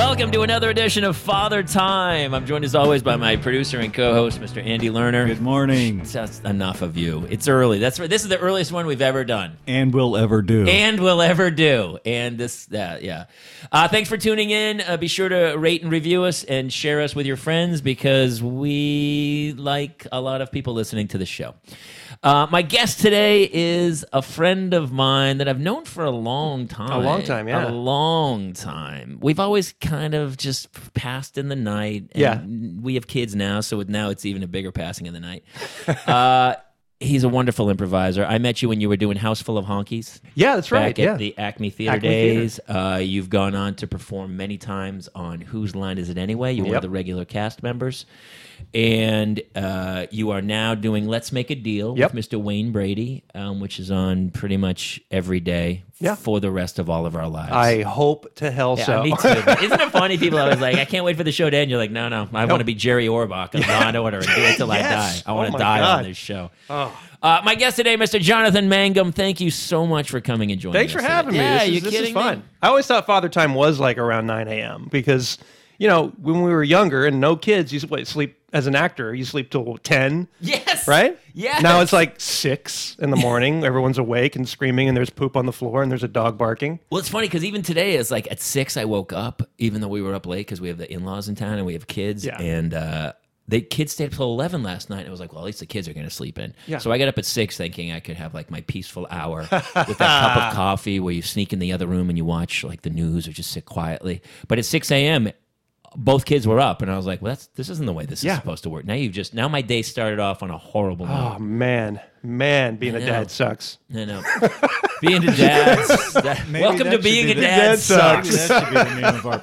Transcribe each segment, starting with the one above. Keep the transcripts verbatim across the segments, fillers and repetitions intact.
Welcome to another edition of Father Time. I'm joined as always by my producer and co-host, Mister Andy Lerner. Good morning. That's enough of you. It's early. That's This is the earliest one we've ever done. And will ever do. And will ever do. And this, uh, yeah. Uh, thanks for tuning in. Uh, be sure to rate and review us and share us with your friends because we like a lot of people listening to the show. Uh, my guest today is a friend of mine that I've known for a long time. A long time, yeah. A long time. We've always kind of just passed in the night. And Yeah. we have kids now, so now it's even a bigger passing in the night. uh, he's a wonderful improviser. I met you when you were doing House Full of Honkies. Yeah, that's right. Back yeah. at the Acme Theater Acme days. Uh, you've gone on to perform many times on Whose Line Is It Anyway? You're one of Yep. the regular cast members. And uh, you are now doing Let's Make a Deal Yep. with Mister Wayne Brady, um, which is on pretty much every day Yeah. for the rest of all of our lives. I hope to hell yeah, so. me too. Isn't it funny? People are always like, I can't wait for the show to end. You're like, no, no, I want to be Jerry Orbach of Law and Order and do it till Yes. I die. I want Oh to my die God. on this show. Oh. Uh, my guest today, Mister Jonathan Mangum. Thank you so much for coming and joining Thanks us. for having today. me. Yeah, this you is, this kidding is fun. me? I always thought Father Time was like around nine a.m. because, you know, when we were younger and no kids, you what, sleep as an actor, you sleep till ten. Yes. Right? Yes. Now it's like six in the morning. Everyone's awake and screaming, and there's poop on the floor, and there's a dog barking. Well, it's funny because even today, it's like at six, I woke up, even though we were up late because we have the in-laws in town and we have kids. Yeah. And uh, the kids stayed up till eleven last night. And I was like, well, at least the kids are going to sleep in. Yeah. So I got up at six thinking I could have like my peaceful hour with that cup of coffee where you sneak in the other room and you watch like the news or just sit quietly. But at six a.m., both kids were up, and I was like, "Well, that's this isn't the way this Yeah. is supposed to work." Now you've just now my day started off on a horrible note. Oh, man. Man, being a know. dad sucks. No, no, being a dad. that- Maybe welcome that to should being be a the- dad, Dad sucks. Maybe that should be the name of our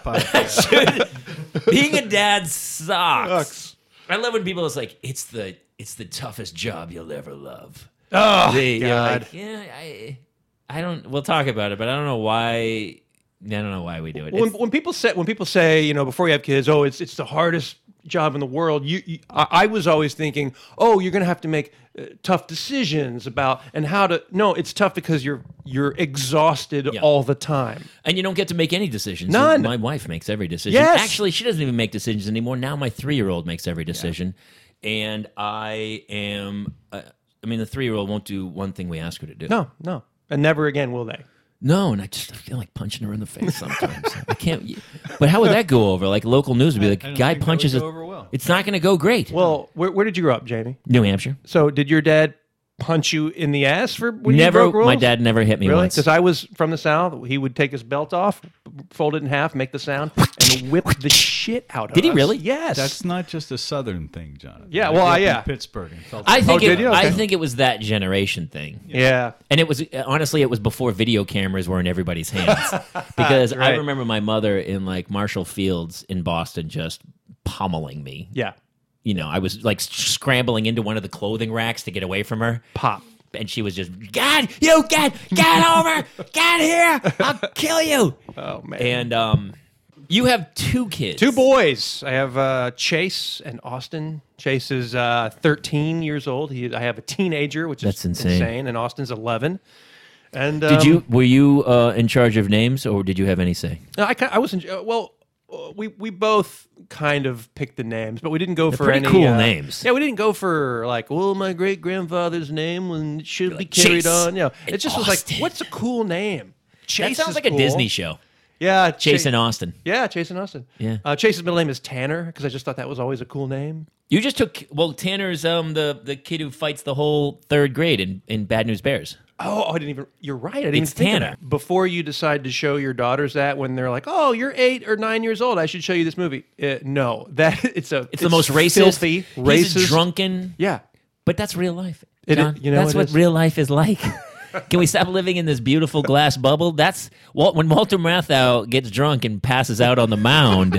podcast. being a dad sucks. Sucks. I love when people is like, "It's the it's the toughest job you'll ever love." Oh, They- you're God. like, yeah, I, I don't. We'll talk about it, but I don't know why. I don't know why we do it. when, It's- when people say when people say, you know, before you have kids, oh, it's it's the hardest job in the world. You, you I, I was always thinking, oh, you're going to have to make uh, tough decisions about and how to. No, it's tough because you're you're exhausted Yeah. all the time. And you don't get to make any decisions. None. My wife makes every decision. Yes. Actually, she doesn't even make decisions anymore. Now my three-year-old makes every decision. And I am, uh, I mean, the three-year-old won't do one thing we ask her to do. No, no, and never again will they. No, and I just I feel like punching her in the face sometimes. I can't. But how would that go over? Like local news would be like, I don't guy think that punches would a. go over well. It's not going to go great. Well, where, where did you grow up, Jamie? New Hampshire. So did your dad punch you in the ass for when Never. you broke rules? My dad never hit me Really? once. Because I was from the South. He would take his belt off, fold it in half, make the sound, and whip the shit out of Did he us. really? Yes. That's not just a Southern thing, Jonathan. Yeah, I well, grew up I- in yeah. Pittsburgh. And felt I think Oh, it, did you? I Okay. think it was that generation thing. yeah. And it was honestly, it was before video cameras were in everybody's hands. Because I Right. remember my mother in like Marshall Fields in Boston just pummeling me. Yeah. You know, I was like scrambling into one of the clothing racks to get away from her. Pop. And she was just, God, you get, get over, get here, I'll kill you. Oh, man. And um, you have two kids. Two boys. I have uh, Chase and Austin. Chase is uh, thirteen years old. He, I have a teenager, which That's is insane. and Austin's eleven. And Did um, you, were you uh, in charge of names or did you have any say? I, ki- I wasn't. Uh, well, uh, we we both kind of picked the names, but we didn't go for pretty any cool uh, names. Yeah, we didn't go for like, well, my great grandfather's name and it should be like, carried Chase on. Yeah, and it just was Austin. like, what's a cool name? Chase That sounds is like a cool. Disney show. Yeah, Chase Cha- and Austin. Yeah, Chase and Austin. Yeah. Uh, Chase's middle name is Tanner because I just thought that was always a cool name. You just took, well, Tanner's um the, the kid who fights the whole third grade in, in Bad News Bears. Oh, I didn't even. You're right. I didn't It's even think of Tanner. that. Before you decide to show your daughters that, when they're like, "Oh, you're eight or nine years old, I should show you this movie." Uh, no, that it's a. It's, the most racist, filthy, He's racist, a drunken. Yeah, But that's real life. It- John. you know, that's it what is. real life is like. Can we stop living in this beautiful glass bubble? That's Walt, when Walter Matthau gets drunk and passes out on the mound.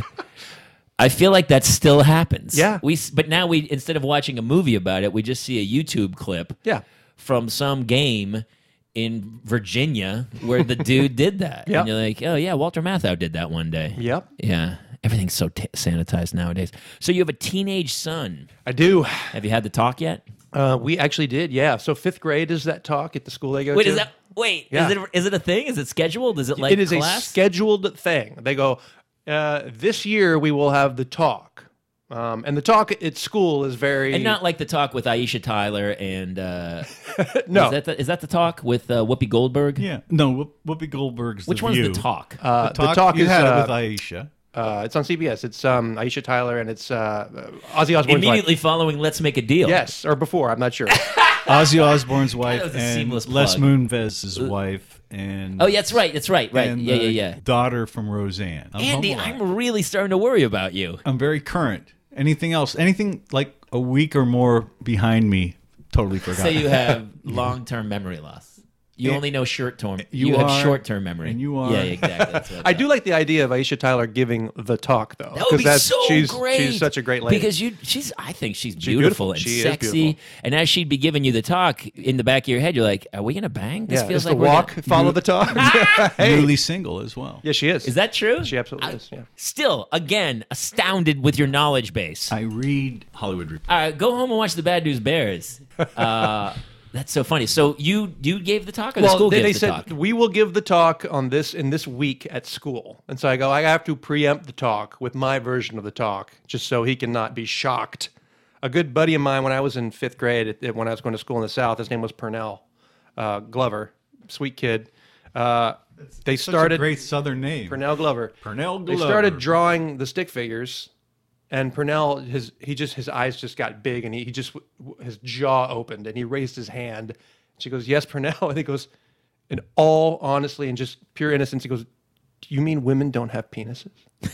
I feel like that still happens. Yeah. We, but now we instead of watching a movie about it, we just see a YouTube clip. Yeah. From some game in Virginia where the dude did that. Yep. And you're like, oh yeah, Walter Matthau did that one day. Yep. Yeah. Everything's so t- sanitized nowadays. So you have a teenage son. I do. Have you had the talk yet? Uh, we actually did, yeah. So fifth grade is that talk at the school they go Wait, to. is that wait? Yeah. Is it is it a thing? Is it scheduled? Is it like it is class? a scheduled thing. They go, Uh, this year we will have the talk, um, and the talk at school is very And not like the talk with Aisha Tyler and uh, no. Is that the, is that the talk with uh, Whoopi Goldberg? Yeah. No, Whoop- Whoopi Goldberg's Which The one's View. the talk? Uh, The talk, the talk you is had uh, it with Aisha. uh, it's on C B S. It's um, Aisha Tyler and it's uh, Ozzy Osbourne's Immediately wife. following Let's Make a Deal. Yes, or before. I'm not sure. Ozzy Osbourne's wife was a and seamless Les plug. Moonves's wife and Oh, yeah, that's right. That's right. Right. and Yeah, yeah, the yeah. daughter from Roseanne. I'm Andy, Home Alone. I'm really starting to worry about you. I'm very current. Anything else? Anything like a week or more behind me? Totally forgot. Say you have long-term memory loss. You only know short-term. You, You have are- short-term memory. and you are- Yeah, exactly. That's what I do like the idea of Aisha Tyler giving the talk, though. That would be that's, so she's, great. She's such a great lady. Because you, she's. I think she's beautiful. beautiful and She is sexy. beautiful. And as she'd be giving you the talk in the back of your head, you're like, "Are we gonna bang?" This yeah, feels is like the we're walk gonna- follow the talk. Hey. Newly single as well. Yeah, she is. Is that true? She absolutely I- is. Yeah. Still, again, astounded with your knowledge base. I read Hollywood Reporter. All right, go home and watch the Bad News Bears. Uh, that's so funny. So you you gave the talk, or the Well, school they, gave they the said talk? we will give the talk on this in this week at school, and so I go. I have to preempt the talk with my version of the talk, just so he cannot be shocked. A good buddy of mine, when I was in fifth grade, at, at- when I was going to school in the South, his name was Purnell uh, Glover, sweet kid. Uh, they Such started a great Southern name. Purnell Glover. Purnell They Glover. started drawing the stick figures, and Purnell, his he just his eyes just got big, and he, he just his jaw opened, and he raised his hand. She goes, "Yes, Purnell," and he goes, in all honesty and just pure innocence, he goes, "Do you mean women don't have penises?"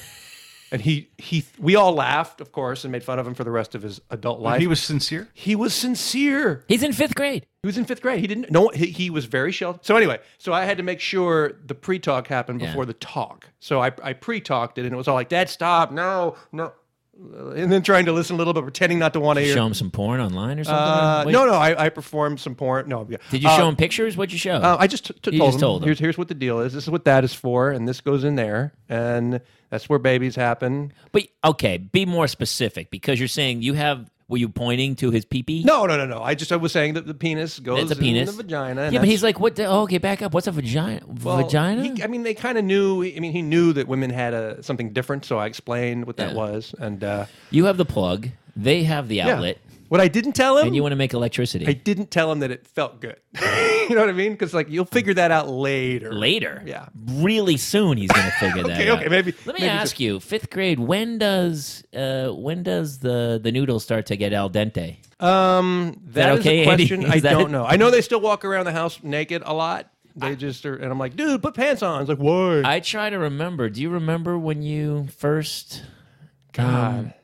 And he he we all laughed, of course, and made fun of him for the rest of his adult life. He was sincere. he was sincere. He's in fifth grade. He was in fifth grade. He didn't know. He, he was very sheltered. So anyway, so I had to make sure the pre-talk happened Yeah. before the talk. So I, I pre-talked it, and it was all like, "Dad, stop! No, no," and then trying to listen a little bit, pretending not to want to hear. Show him some porn online or something. Uh, Wait, no, no, I, I performed some porn. No, yeah. Did you Uh, show him pictures? What'd you show? uh, I just t- t- You told, just him, told him. Here's, here's what the deal is. This is what that is for, and this goes in there, and that's where babies happen. But okay, be more specific because you're saying you have. Were you pointing to his pee-pee? No, no, no, no. I just I was saying that the penis goes It's a penis. in the vagina. And Yeah, but that's- he's like, what? The, oh, okay, back up. What's a vagina? Well, vagina? he- I mean, they kind of knew. I mean, he knew that women had a something different, so I explained what that Yeah. was. And uh, You have the plug. They have the yeah. outlet, What I didn't tell him, and you want to make electricity. I didn't tell him that it felt good. You know what I mean? Because like you'll figure that out later. Later, Yeah. really soon he's going to figure that Okay, out. okay, maybe- Let me maybe ask you, fifth grade. When does uh, when does the the noodle start to get al dente? Um, that that is okay, a Andy? question Is I that- don't know. I know they still walk around the house naked a lot. They just are, and I'm like, dude, put pants on. It's like, why? I try to remember. Do you remember when you first? God, um,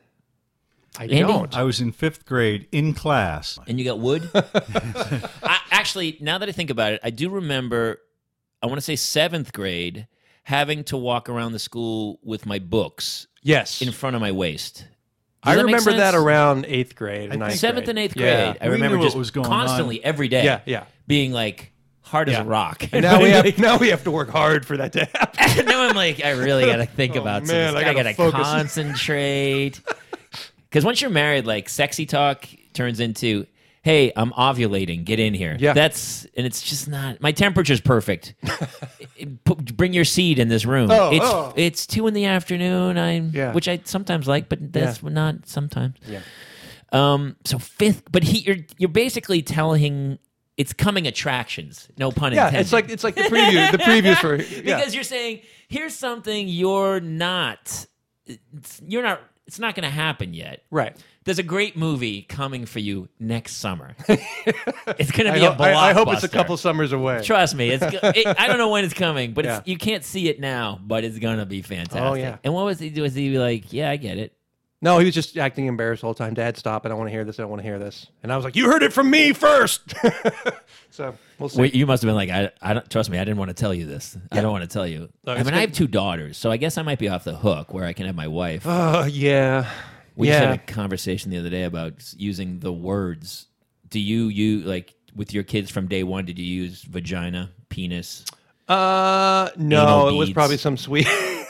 I Andy? don't. I was in fifth grade in class. And you got wood? I, actually, now that I think about it, I do remember, I want to say seventh grade, having to walk around the school with my books Yes, in front of my waist. Does I that make remember that sense? around eighth grade, and ninth Seventh grade. and eighth Yeah. grade. I We remember knew what just was going constantly every day Yeah, yeah. being like hard as Yeah. a rock. And now we have now we have to work hard for that to happen. now I'm like, I really got to think Oh, about man, some. I I gotta got to focus. concentrate. Because once you're married, like sexy talk turns into, "Hey, I'm ovulating. Get in here." Yeah. That's and it's just not. My temperature's perfect. Put, bring your seed in this room. Oh, it's oh. it's two in the afternoon. I'm Yeah. which I sometimes like, but that's Yeah. not sometimes. Yeah. Um. So fifth, but he, you're you're basically telling it's coming attractions. No pun Yeah, intended. it's like it's like the preview. The previews for yeah. because you're saying here's something you're not. It's, you're not. It's not going to happen yet. right. There's a great movie coming for you next summer. It's going to I, be ho- a blockbuster. I, I hope it's a couple summers away. Trust me, it's. go- It, I don't know when it's coming, but Yeah. it's, you can't see it now. But it's going to be fantastic. Oh, yeah. And what was he? Was he like? Yeah, I get it. No, he was just acting embarrassed the whole time. Dad, stop! I don't want to hear this. I don't want to hear this. And I was like, "You heard it from me first." So we'll see. Wait, you must have been like, I, I don't trust me. I didn't want to tell you this. I don't want to tell you. No, I it's mean, I good. have two daughters, so I guess I might be off the hook where I can have my wife. Uh, yeah, We yeah. just had a conversation the other day about s- using the words. Do you you like with your kids from day one? Did you use vagina, penis? uh, no, Anal it was beads. probably some sweet.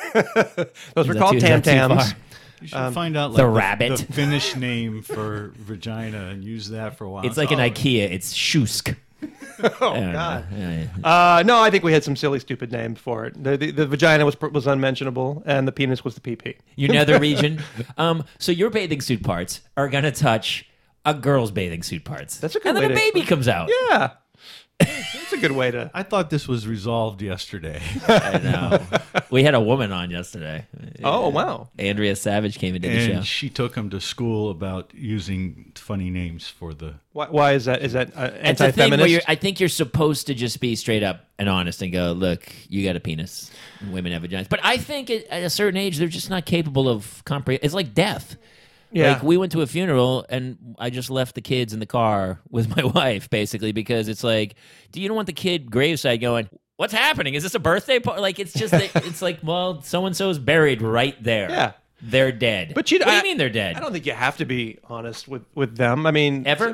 Those were that called too- is tam that too tams. far? You should find out like the rabbit. the Finnish name for vagina and use that for a while. It's like an Oh, IKEA. It's shusk. Oh God. Yeah, yeah. Uh, no, I think we had some silly, stupid names for it. The, the, the vagina was was unmentionable, and the penis was the pee pee. Your nether region. Um, so your bathing suit parts are gonna touch a girl's bathing suit parts. That's a good and way then a to- baby comes out. Yeah, that's a good way to. I thought this was resolved yesterday. I know. We had a woman on yesterday. Oh wow. Andrea Savage came into the show. And she took him to school about using funny names for the. Why, why is that? Is that uh, It's a thing where anti-feminist? you're, I think you're supposed to just be straight up and honest and go, look, you got a penis. Women have vaginas. But I think at, at a certain age, they're just not capable of comprehending. It's like death. Yeah. Like we went to a funeral and I just left the kids in the car with my wife, basically, because it's like, do you don't want the kid graveside going, what's happening? Is this a birthday party? Like it's just, it's like, well, so and so's buried right there. Yeah. They're dead. But you, what do I, you mean they're dead? I don't think you have to be honest with, with them. I mean, Ever?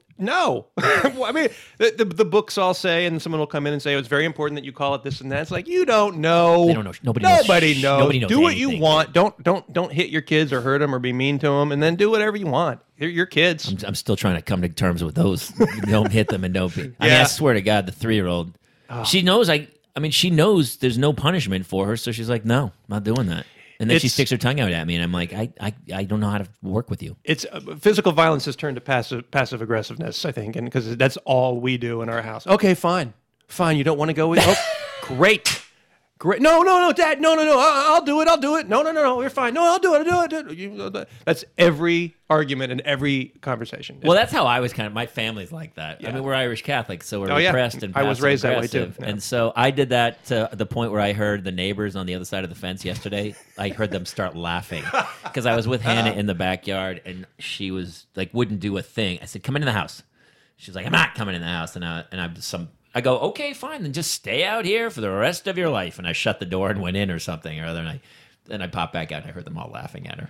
No. I mean, the, the the books all say, and someone will come in and say, oh, it's very important that you call it this and that. It's like you don't know. They don't know. Nobody knows. Nobody Shh. knows. Nobody knows Do what you anything. want. Don't don't don't hit your kids or hurt them or be mean to them, and then do whatever you want. They're your kids. I'm, I'm still trying to come to terms with those. Don't hit them and don't be. I mean, I Yeah. swear to God, the three year old, she knows. I. I mean, she knows there's no punishment for her, so she's like, no, I'm not doing that. And then she It's- sticks her tongue out at me, and I'm like, I, I, I don't know how to work with you. It's uh, physical violence has turned to passive passive aggressiveness, I think, and because that's all we do in our house. Okay, fine, fine. You don't want to go with? Oh, great, great. No, no, no, Dad. No, no, no. I- I'll do it. I'll do it. No, no, no, no. You're fine. No, I'll do it. I'll do it. You, that's every argument and every conversation. Well, that's how I was kind of. My family's like that. I mean, we're Irish Catholic, so we're Oh, yeah. repressed and I was raised that way, too. passive-aggressive. Yeah. And so I did that to the point where I heard the neighbors on the other side of the fence yesterday. I heard them start laughing because I was with Hannah in the backyard, and she was like, wouldn't do a thing. I said, "Come into the house." She's like, "I'm not coming in the house," and I, and I'm some. I go, "Okay, fine, then just stay out here for the rest of your life." And I shut the door and went in or something or other, and I. Then I popped back out and I heard them all laughing at her.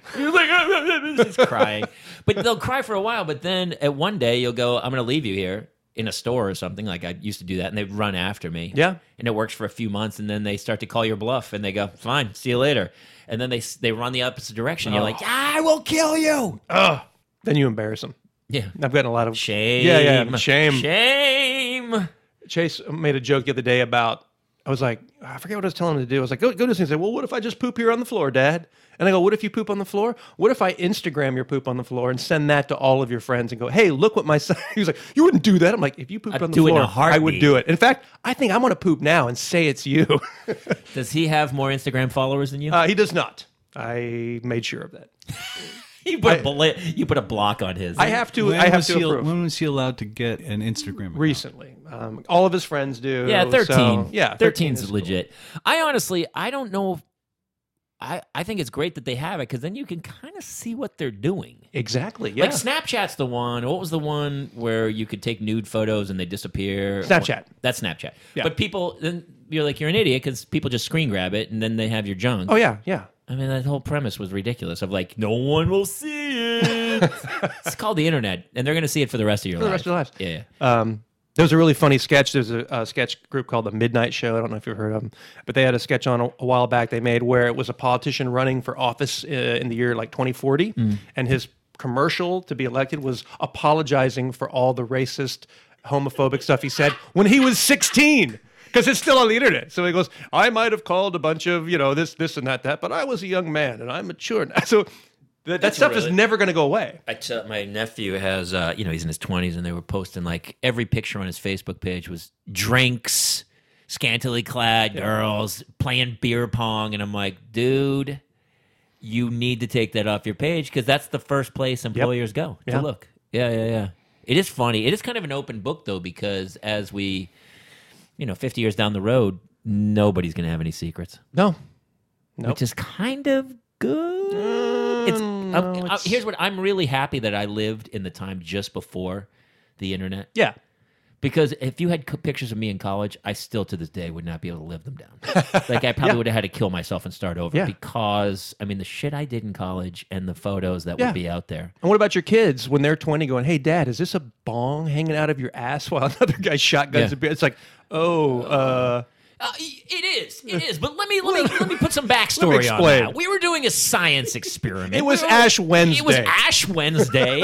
She's crying. But they'll cry for a while, but then at one day you'll go, I'm going to leave you here in a store or something. Like I used to do that, and they'd run after me. Yeah. And it works for a few months, and then they start to call your bluff, and they go, fine, see you later. And then they they run the opposite direction. You're like, I will kill you. Ugh. Then you embarrass them. Yeah. I've gotten a lot of Shame. Yeah, yeah, shame. Shame. Chase made a joke the other day about, I was like, I forget what I was telling him to do. I was like, go, go to this thing. He said, well, what if I just poop here on the floor, Dad? And I go, what if you poop on the floor? What if I Instagram your poop on the floor and send that to all of your friends and go, hey, look what my son. He was like, you wouldn't do that. I'm like, if you pooped I'd on the do it in floor, a heartbeat. I would do it. In fact, I think I'm going to poop now and say it's you. Does he have more Instagram followers than you? uh, he does not. I made sure of that. you, put a blo- you put a block on his. I have to. When I have was to he, approve. when was he allowed to get an Instagram account? Recently, um, all of his friends do. Yeah, thirteen. So, yeah, thirteen is is legit. I honestly, I don't know. If, I I think it's great that they have it because then you can kind of see what they're doing. Cool. Exactly. Yeah. Like Snapchat's the one. What was the one where you could take nude photos and they disappear? Snapchat. That's Snapchat. Yeah. But people, then you're like you're an idiot because people just screen grab it and then they have your junk. Oh yeah, yeah. I mean, that whole premise was ridiculous. Of like, no one will see it. It's called the internet, and they're going to see it for the rest of your For the life. rest of their lives. Yeah. yeah. Um, there was a really funny sketch. There's a, a sketch group called The Midnight Show. I don't know if you've heard of them, but they had a sketch on a, a while back they made where it was a politician running for office uh, in the year like twenty forty, Mm. and his commercial to be elected was apologizing for all the racist, homophobic stuff he said when he was sixteen. Because it's still on the internet. So he goes, I might have called a bunch of, you know, this, this, and that, that, but I was a young man and I'm mature now. So that, that That's stuff really- is never going to go away. I tell my nephew has, uh, you know, he's in his twenties, and they were posting like every picture on his Facebook page was drinks, scantily clad girls playing beer pong, and I'm like, dude, you need to take that off your page because that's the first place employers go to Yeah. look. Yeah, yeah, yeah. It is funny. It is kind of an open book though because as we, you know, fifty years down the road, nobody's going to have any secrets, No. Nope. which is kind of good. It's, Mm, uh, no, uh, it's- here's what I'm really happy that I lived in the time just before the internet. Yeah. Because if you had co- pictures of me in college, I still to this day would not be able to live them down. Like I probably Yeah. would have had to kill myself and start over Yeah. because I mean the shit I did in college and the photos that Yeah. would be out there. And what about your kids when they're twenty going, hey, Dad, is this a bong hanging out of your ass while another guy shotguns Yeah. a beer? It's like, oh, uh, Uh, it is, it is. But let me let me let me put some backstory on explain. that. We were doing a science experiment. It was We were- Ash Wednesday. It was Ash Wednesday,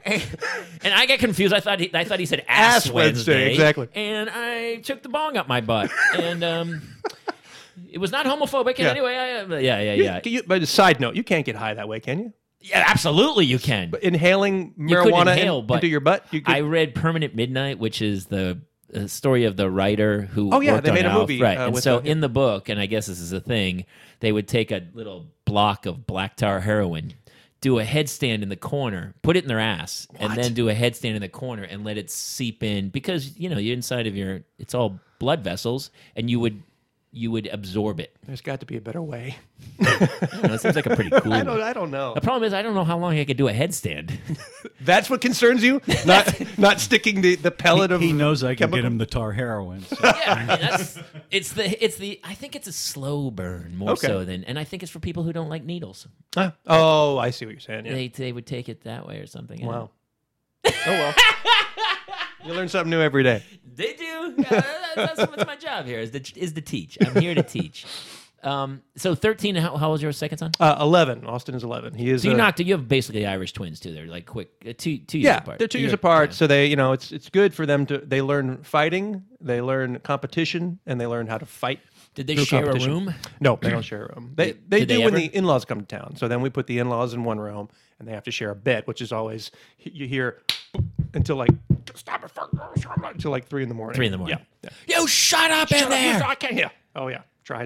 and, and I get confused. I thought he, I thought he said ass, Ass Wednesday, Wednesday, exactly. And I took the bong up my butt, and um, it was not homophobic. And Yeah. anyway, I, uh, yeah, yeah, You- yeah, you- but a side note, you can't get high that way, can you? yeah. Absolutely, you can. But inhaling You couldn't marijuana inhale, in- but into your butt, you could, I read Permanent Midnight, which is the uh, story of the writer who Oh, yeah, worked they on made a Alf, movie, right? uh, and with so the- in the book, and I guess this is a thing, they would take a little block of black tar heroin, do a headstand in the corner, put it in their ass, and then do a headstand in the corner and let it seep in because you know you're inside of your it's all blood vessels, and you would you would absorb it. there's got to be a better way. I don't know, it seems like a pretty cool. I don't. I don't know. The problem is I don't know how long I could do a headstand. That's what concerns you, not not sticking the, the pellet of. He knows I can chemical- get him the tar heroin. So. Yeah, I mean, that's it's the it's the I think it's a slow burn more Okay. so than, and I think it's for people who don't like needles. Ah, oh, I see what you're saying. Yeah. They they would take it that way or something. yeah. Wow. Oh well. You learn something new every day. Did you? Yeah, that's, that's my job here is to is to teach. I'm here to teach. Um, so thirteen. How, how old was your second son? Uh, Eleven. Austin is eleven. He is. So you uh, knocked. You have basically Irish twins too. They're like quick, uh, two two years Yeah, apart. they're two years You're- apart, yeah. so they, you know, it's it's good for them to. They learn fighting, they learn competition, and they learn how to fight. Did they through share a competition. room? No, they don't share a room. They Did- they did do they when ever? the in-laws come to town. So then we put the in-laws in one room, and they have to share a bed, which is always you hear until like stop it for- until like three in the morning. Three in the morning. Yeah. yeah. You shut up in Shut up, there. you- I can't hear. Oh yeah, tried.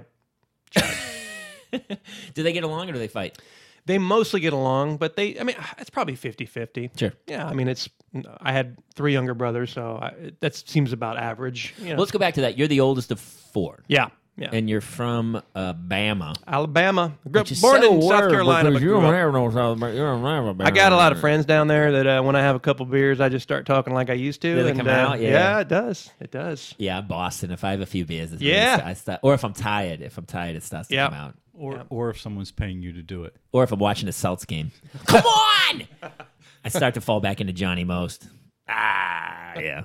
Do they get along or do they fight? They mostly get along, but they, I mean, it's probably fifty-fifty. Sure. Yeah, I mean, it's, I had three younger brothers, so I, that seems about average. You know. Well, let's go back to that. You're the oldest of four. Yeah, yeah. And you're from uh, Bama. Alabama. Grew up, Which is born so in South weird Carolina, but because you grew don't up. have no South Bama- you don't have a I got a lot of Bama. friends down there that uh, when I have a couple beers, I just start talking like I used to. Do they and, come uh, out? Yeah. it does. It does. Yeah, I'm Boston. If I have a few beers, it's Yeah. really, I start, or if I'm tired, if I'm tired, it starts to Yeah. come out. Or, or if someone's paying you to do it. Or if I'm watching a Celts game, come on! I start to fall back into Johnny Most. Ah, yeah.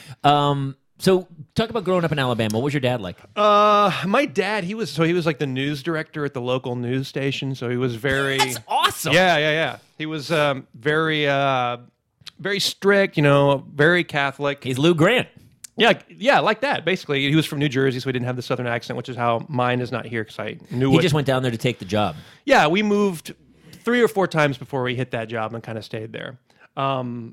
Um. So, talk about growing up in Alabama. What was your dad like? Uh, my dad, he was, so he was like the news director at the local news station. So he was very, That's awesome. yeah, yeah, yeah. He was um, very, uh, very strict, you know, very Catholic. He's Lou Grant. Yeah, yeah, like that. Basically, he was from New Jersey, so he didn't have the Southern accent, which is how mine is not here because I knew He what. just went down there to take the job. Yeah, we moved three or four times before we hit that job and kind of stayed there. Um,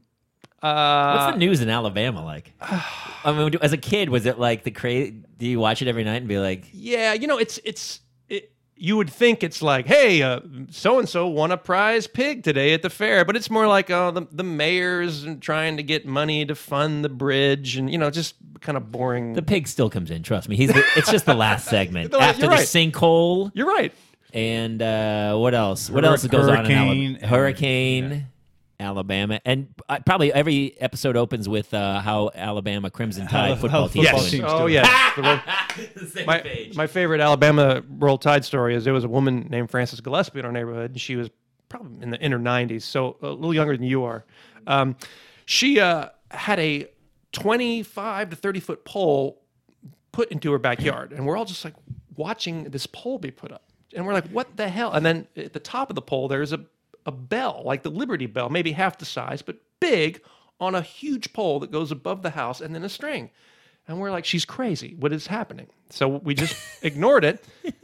uh, What's the news in Alabama like? I mean, as a kid, was it like the crazy? Do you watch it every night and be like, Yeah, you know, it's it's. It, you would think it's like, hey, so and so won a prize pig today at the fair, but it's more like, oh, the the mayor's trying to get money to fund the bridge, and you know, just kind of boring. the pig still comes in? Trust me, he's. The, it's just the last segment The last- after you're the right. sinkhole. You're right. And uh, what else? What Hurri- else goes on in hurricane Alabama? and- Hurricane, Alabama, and uh, probably every episode opens with uh, how Alabama Crimson Tide How- football how team. football doing. team- Oh doing. yeah. The roll- Same my, page. my favorite Alabama Roll Tide story is there was a woman named Frances Gillespie in our neighborhood, and she was probably in the in her nineties, so a little younger than you are. Um, she uh, had a twenty-five to thirty foot pole put into her backyard, and we're all just like watching this pole be put up, and we're like, "What the hell?" And then at the top of the pole, there's a a bell, like the Liberty Bell, maybe half the size, but big, on a huge pole that goes above the house, and then a string. And we're like, she's crazy. What is happening? So we just ignored it.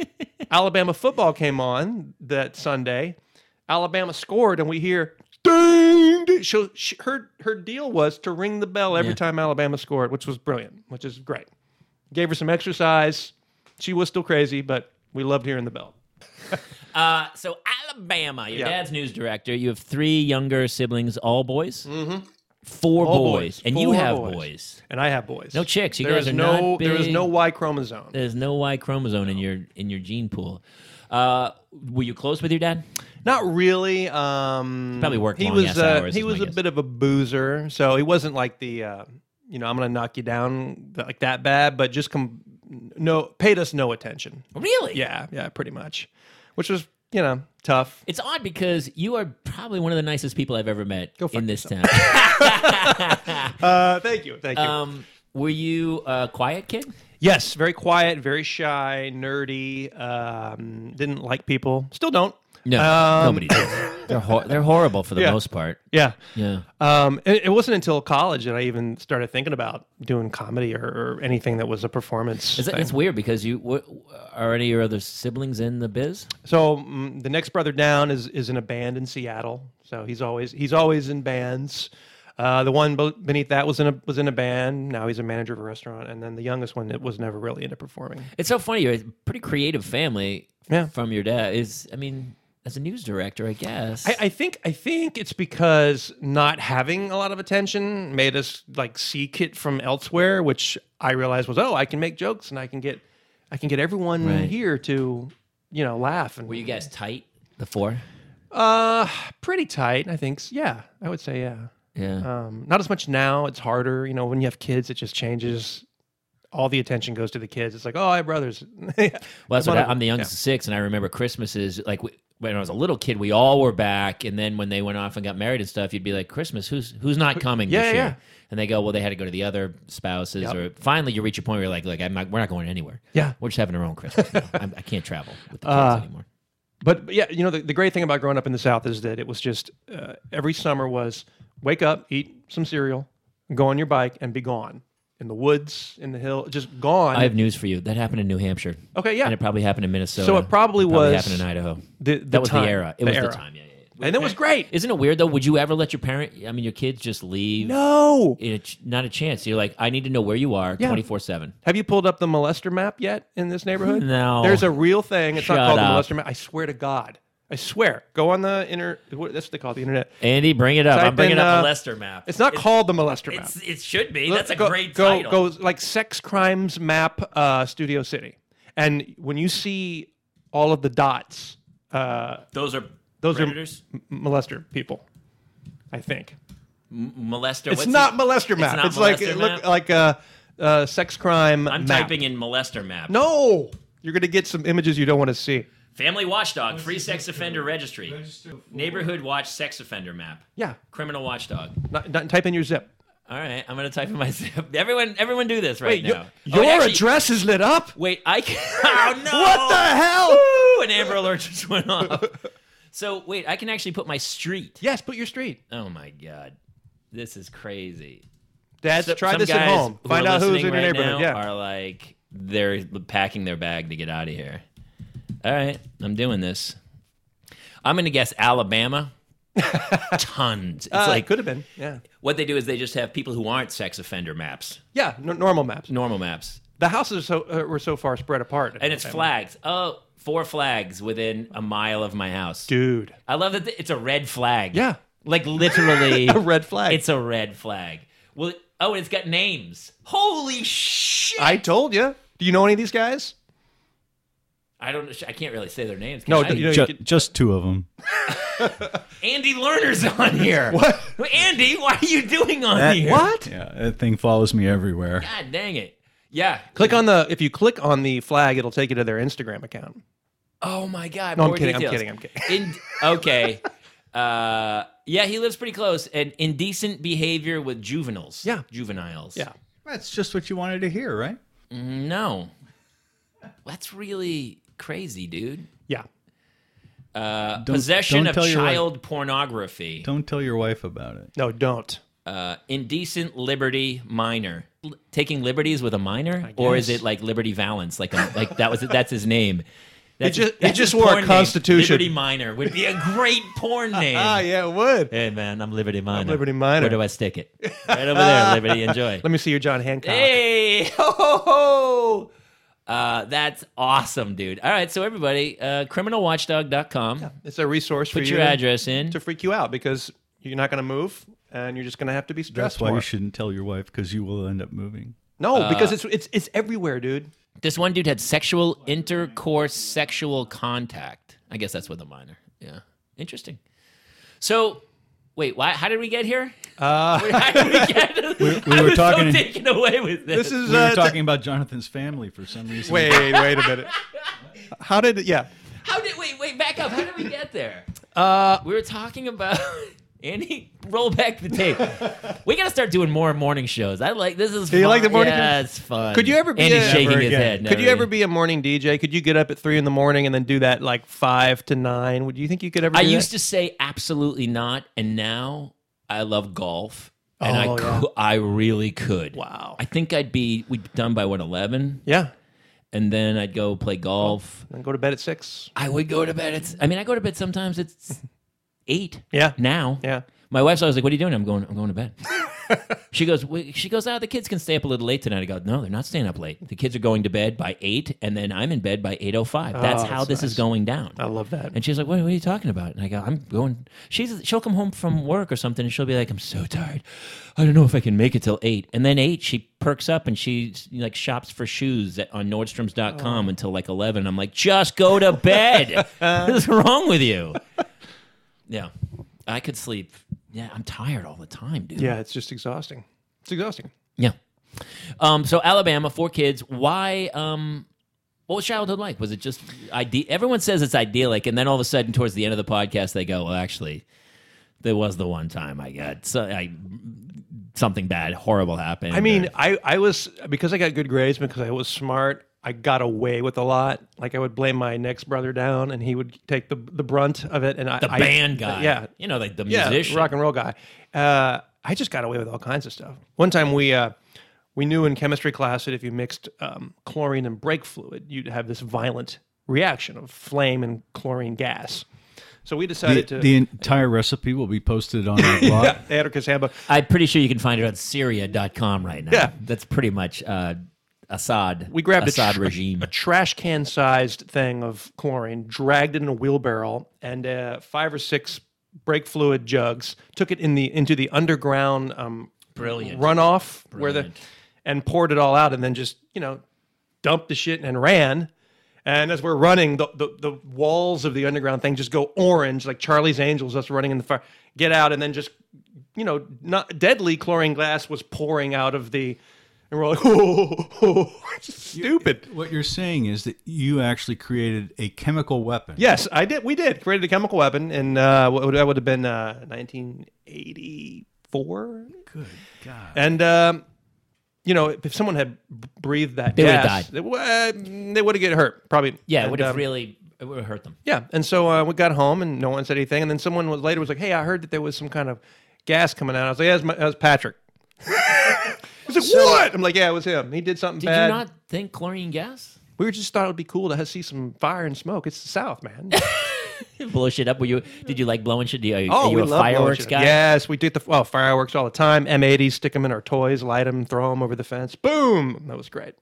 Alabama football came on that Sunday. Alabama scored, and we hear ding. ding. So she, her her deal was to ring the bell every Yeah. time Alabama scored, which was brilliant, which is great. Gave her some exercise. She was still crazy, but we loved hearing the bell. Uh, so Alabama, your Yeah. dad's news director. You have three younger siblings, all boys. Mm-hmm. Four All boys. boys. and you Four have boys. boys. And I have boys. No chicks. You There guys is are no not there is big. no Y chromosome. There's no Y chromosome in your in your gene pool. Uh, were you close with your dad? Not really. Um, Probably worked He long was ass uh, hours he is was my a guess. bit of a boozer, so he wasn't like the uh, you know I'm going to knock you down like that bad, but just com- no paid us no attention. Really? Yeah, yeah, pretty much, which was you know tough. It's odd because you are probably one of the nicest people I've ever met Go fuck in this town. Uh, thank you, thank you. um, were you a quiet kid? Yes, very quiet, very shy, nerdy. Um, didn't like people. Still don't. No, Um, nobody does. They're hor- they're horrible for the Yeah. most part. Yeah. Yeah. Um, it, it wasn't until college that I even started thinking about doing comedy or, or anything that was a performance. Is that, thing. it's weird because you what, are any of your other siblings in the biz? So mm, the next brother down is is in a band in Seattle. So he's always he's always in bands. Uh, the one be- beneath that was in a was in a band. Now he's a manager of a restaurant. And then the youngest one, it was never really into performing. It's so funny. You're a pretty creative family. Yeah. From your dad is. I mean, as a news director, I guess. I, I think I think it's because not having a lot of attention made us like seek it from elsewhere, which I realized was, oh, I can make jokes and I can get I can get everyone Right. here to, you know, laugh. And Were you guys tight before? uh pretty tight, I think. Yeah, I would say yeah. Yeah. Um, not as much now. It's harder. You know, when you have kids, it just changes. All the attention goes to the kids. It's like, oh, I have brothers. Well, that's what I, I'm the youngest of six, and I remember Christmases like we, when I was a little kid, we all were back, and then when they went off and got married and stuff, you'd be like, Christmas, who's who's not coming Yeah, this yeah. year? And they go, well, they had to go to the other spouses, Yep. or finally you reach a point where you're like, look, I'm not, we're not going anywhere. Yeah. We're just having our own Christmas. now. I'm, I can't travel with the kids Uh, anymore. But, but yeah, you know, the, the great thing about growing up in the South is that it was just uh, every summer was wake up, eat some cereal, go on your bike, and be gone. In the woods, in the hill, just gone. I have news for you. That happened in New Hampshire. okay, yeah. And it probably happened in Minnesota. So it probably was- happened in Idaho. the, the That was time, the era. It the was era. the time. Yeah, yeah, yeah. And it was great. Isn't it weird though? Would you ever let your parent? I mean, your kids just leave? No. It, not a chance. You're like, I need to know where you are, Yeah. twenty four seven. Have you pulled up the molester map yet in this neighborhood? No. There's a real thing. It's Shut not called up. the molester map. I swear to God. I swear. Go on the inter. what- That's what they call it, the internet. Andy, bring it up. Type I'm bringing in, up uh, the Lester map. It's not called the molester map. It's, it should be. Look, That's a go, great go, title. Go like sex crimes map, uh, Studio City, and when you see all of the dots, uh, Those are those predators? are m- molester people. I think M- molester. it's What's not the- molester map. not It's like molester it map? look like a, a sex crime. I'm map. typing in molester map. No, you're gonna get some images you don't want to see. Family Watchdog, Free Sex Offender Registry, Neighborhood Watch Sex Offender Map, Yeah, Criminal Watchdog. not, not, type in your zip. All right, I'm gonna type in my zip. Everyone, everyone, do this right Wait, now. your, Oh, your actually- address is lit up. Wait, I can. Oh no! What the hell? Woo, an Amber Alert just went off. So wait, I can actually put my street. Yes, put your street. Oh my god, this is crazy. Dads, So- try some this at guys home. who Find are out who's in listening your right neighborhood. now Yeah. are like they're packing their bag to get out of here. All right, I'm doing this. I'm gonna guess Alabama. Tons. It's Uh, like could have been. Yeah. what they do is they just have people who aren't sex offender maps, Yeah. n- normal maps. normal maps, The houses so, uh, were so far spread apart. and it's flags. Oh, four flags within a mile of my house. Dude. I love that it's a red flag. Yeah. Like literally A red flag. It's a red flag. Well, it- oh, and it's got names. Holy shit! I told you. Do you know any of these guys? I don't. I can't really say their names. Can No, I? you know, Ju- you could- just two of them. Andy Lerner's on here. What? Andy, what are you doing on That- here? What? Yeah, that thing follows me everywhere. God dang it! Yeah. Click on the. If you click on the flag, it'll take you to their Instagram account. Oh my God. No, I'm more kidding, I'm details. kidding, I'm kidding. In, okay. Uh, yeah, he lives pretty close. And indecent behavior with juveniles. Yeah. Juveniles. Yeah. That's just what you wanted to hear, right? No. That's really crazy, dude. Yeah. Uh, Don't- possession don't of tell your wife- child pornography. Don't tell your wife about it. No, don't. Uh, indecent liberty minor. L- taking liberties with a minor, or is guess. it like Liberty Valance? Like a, like that was that's his name. That's just- his- he that's just his wore a porn name. Constitution. Liberty Minor would be a great porn name. Ah, yeah, it would. Hey man, I'm Liberty Minor. Liberty Minor. Where do I stick it? Right over there, Liberty. Enjoy. Let me see your John Hancock. Hey, ho ho ho! Uh, that's awesome, dude. All right, so everybody, uh, criminal watchdog dot com. It's a resource for Put you your to- address in. to freak you out because you're not going to move and you're just going to have to be stressed That's why more. you shouldn't tell your wife because you will end up moving. No, Uh, because it's it's it's everywhere, dude. This one dude had sexual intercourse, sexual contact. I guess that's with a minor. Yeah, interesting. So, wait, why? How did we get here? Uh, How did we get? we I were was talking- so taken away with this. this is We uh, were talking about Jonathan's family for some reason. Wait, wait a minute. How did it? Yeah. How did wait? Wait, back up. How did we get there? Uh, We were talking about Andy, roll back the tape. We got to start doing more morning shows. I like this. Is Do you fun. like the morning Yeah, shows? it's fun. Could you ever be Andy's a- shaking Never his again. head. Could Never you ever again. be a morning D J? Could you get up at three in the morning and then do that like five to nine? Would you think you could ever? I do used that? to say absolutely not, and now I love golf, and I Oh, yeah. cou- I really could. Wow. I think I'd be we'd be done by what eleven, Yeah. and then I'd go play golf. And go to bed at six. I would go to bed. It's I mean I go to bed sometimes. It's eight. Yeah. Now. Yeah. My wife's always like, "What are you doing?" I'm going. I'm going to bed. She goes. "Wait," She goes. "Ah, the kids can stay up a little late tonight." I go, "No, they're not staying up late. The kids are going to bed by eight, and then I'm in bed by eight oh five. That's Oh, how that's this is nice. going down." I love that. And she's like, what, what are you talking about? And I go, I'm going. She's she'll come home from work or something, and she'll be like, I'm so tired. I don't know if I can make it till eight. And then eight, she perks up and she like shops for shoes at, on Nordstroms dot com Oh. until like eleven. I'm like, just go to bed. What's wrong with you? Yeah, I could sleep. Yeah, I'm tired all the time, dude. Yeah, it's just exhausting. It's exhausting. Yeah. Um. So Alabama, four kids. Why? Um. What was childhood like? Was it just ide- Everyone says it's idyllic, and then all of a sudden, towards the end of the podcast, they go, "Well, actually, there was the one time I got so I something bad, horrible happened." I mean, or- I, I was, because I got good grades, because I was smart, I got away with a lot. Like I would blame my next brother down and he would take the the brunt of it. And I, the I- band guy, Yeah. you know, like the Yeah. musician. Rock and roll guy. Uh, I just got away with all kinds of stuff. One time we, uh, we knew in chemistry class that if you mixed um, chlorine and brake fluid, you'd have this violent reaction of flame and chlorine gas. So we The, decided to. the entire recipe will be posted on our blog. yeah, Anarchist Handbook. I'm pretty sure you can find it on Syria dot com right now. Yeah. That's pretty much uh, Assad. We grabbed Assad a, tr- regime. a trash can sized thing of chlorine, dragged it in a wheelbarrow, and uh, five or six brake fluid jugs. Took it in the into the underground um, Brilliant. runoff where the Brilliant. and poured it all out, and then just you know dumped the shit and ran. And as we're running, the, the the walls of the underground thing just go orange, like Charlie's Angels. Us running in the fire. Get out, and then just you know, not deadly chlorine gas was pouring out of the. And we're like, oh, oh, it's stupid. What you're saying is that you actually created a chemical weapon. Yes, I did. We did created a chemical weapon, and uh, what would, that would have been uh, nineteen eighty-four. Good God. And um, you know, if someone had b- breathed that They would've gas, died. They, w- uh, they would have get hurt, probably. Yeah, it And, would have um, really it would have hurt them. Yeah, and so uh, we got home, and no one said anything. And then someone was later was like, "Hey, I heard that there was some kind of gas coming out." I was like, "Yeah, that was, my, that was Patrick." He's like, "What?" I'm like, "Yeah, it was him. He did something Did bad." you not think chlorine gas? We were just thought it would be cool to see some fire and smoke. It's the South, man. Blow shit up? Were you? Did you like blowing shit? Do you, are Oh, you we a love blowing fireworks shit up. guy? Yes, we did the well fireworks all the time. M eighties, stick them in our toys, light them, throw them over the fence. Boom! That was great.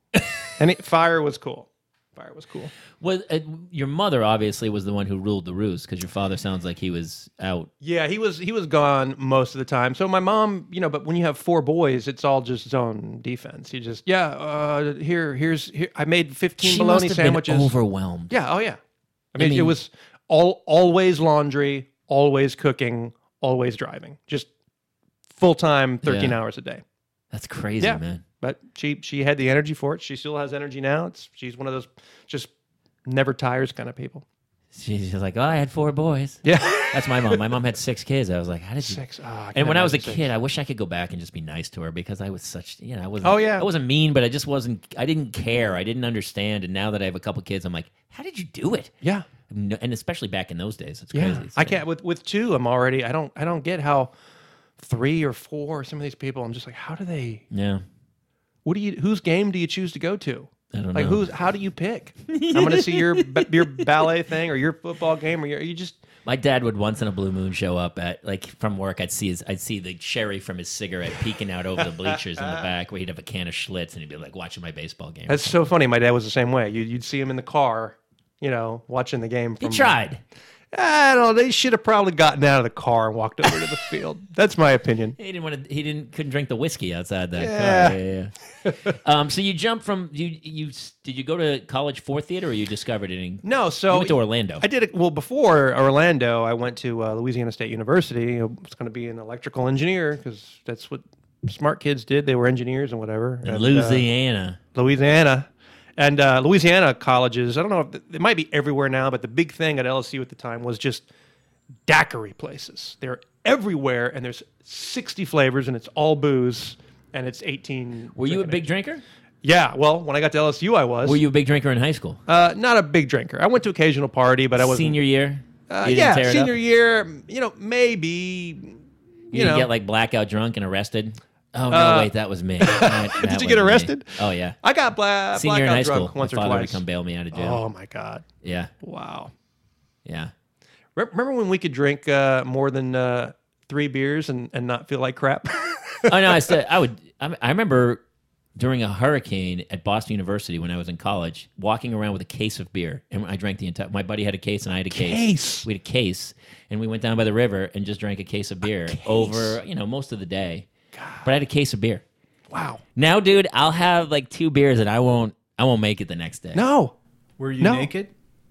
And it, fire was cool. Fire was cool. Was uh, your mother obviously was the one who ruled the roost because your father sounds like he was out. Yeah, he was he was gone most of the time. So my mom, you know, but when you have four boys, it's all just zone defense. You just yeah, uh, here here's here. I made fifteen She bologna must have sandwiches. been overwhelmed. Yeah. Oh yeah. I mean, it mean- was all always laundry, always cooking, always driving. Just full time, thirteen Yeah. hours a day. That's crazy, Yeah. man. But she she had the energy for it. She still has energy now. It's she's one of those just never tires kind of people. She's just like, oh, I had four boys. Yeah. That's my mom. My mom had six kids. I was like, how did you? Six. Oh, I can And when I was a imagine six. kid, I wish I could go back and just be nice to her because I was such, you know, I wasn't. Oh, yeah. I wasn't mean, but I just wasn't. I didn't care. I didn't understand. And now that I have a couple kids, I'm like, how did you do it? Yeah. No- And especially back in those days, it's Yeah. crazy. I can't with with two. I'm already. I don't. I don't get how three or four. Some of these people. I'm just like, how do they? Yeah, What do you? Whose game do you choose to go to? I don't Like know. who's? How do you pick? I'm going to see your ba- your ballet thing or your football game or your, you just. My dad would once in a blue moon show up at like from work. I'd see his, I'd see the cherry from his cigarette peeking out over the bleachers in the back, where he'd have a can of Schlitz, and he'd be like watching my baseball game. That's so funny. My dad was the same way. You, you'd see him in the car, you know, watching the game. He From, tried. I don't know. They should have probably gotten out of the car and walked over to the field. That's my opinion. He didn't want to. He didn't. Couldn't drink the whiskey outside that Yeah. car. Yeah, yeah. yeah. um. So you jumped from you. You did you go to college for theater, or you discovered it? In, No, so you went to Orlando. I did it. Well, before Orlando, I went to uh, Louisiana State University. I was going to be an electrical engineer because that's what smart kids did. They were engineers and whatever. in And, uh, Louisiana. Louisiana. And uh, Louisiana colleges, I don't know, if it might be everywhere now, but the big thing at L S U at the time was just daiquiri places. They're everywhere, and there's sixty flavors, and it's all booze, and it's eighteen. Were you a drinking big age. drinker? Yeah. Well, when I got to L S U, I was. Were you a big drinker in high school? Uh, not a big drinker. I went to occasional party, but I wasn't. Senior year? Uh, You didn't yeah, tear it senior up? year. You know, maybe. You, You didn't know, get like blackout drunk and arrested? Oh, no, Uh, wait, that was me. That- that Did you was get me. arrested? Oh, yeah. I got bla- Senior in blackout high school, drunk once my or father would twice. come bail me out of jail. Oh my god! Yeah, Wow. yeah. Re- Remember when we could drink uh, more than uh, three beers and, and not feel like crap? Oh, no, I said, I would, I, I remember during a hurricane at Boston University when I was in college, walking around with a case of beer. And I drank the entire, my buddy had a case and I had a case. Case? We had a case. And we went down by the river and just drank a case of beer over, you know, most of the day. But I had a case of beer. Wow. Now, dude, I'll have like two beers and I won't, I won't make it the next day. No. Were you No. naked?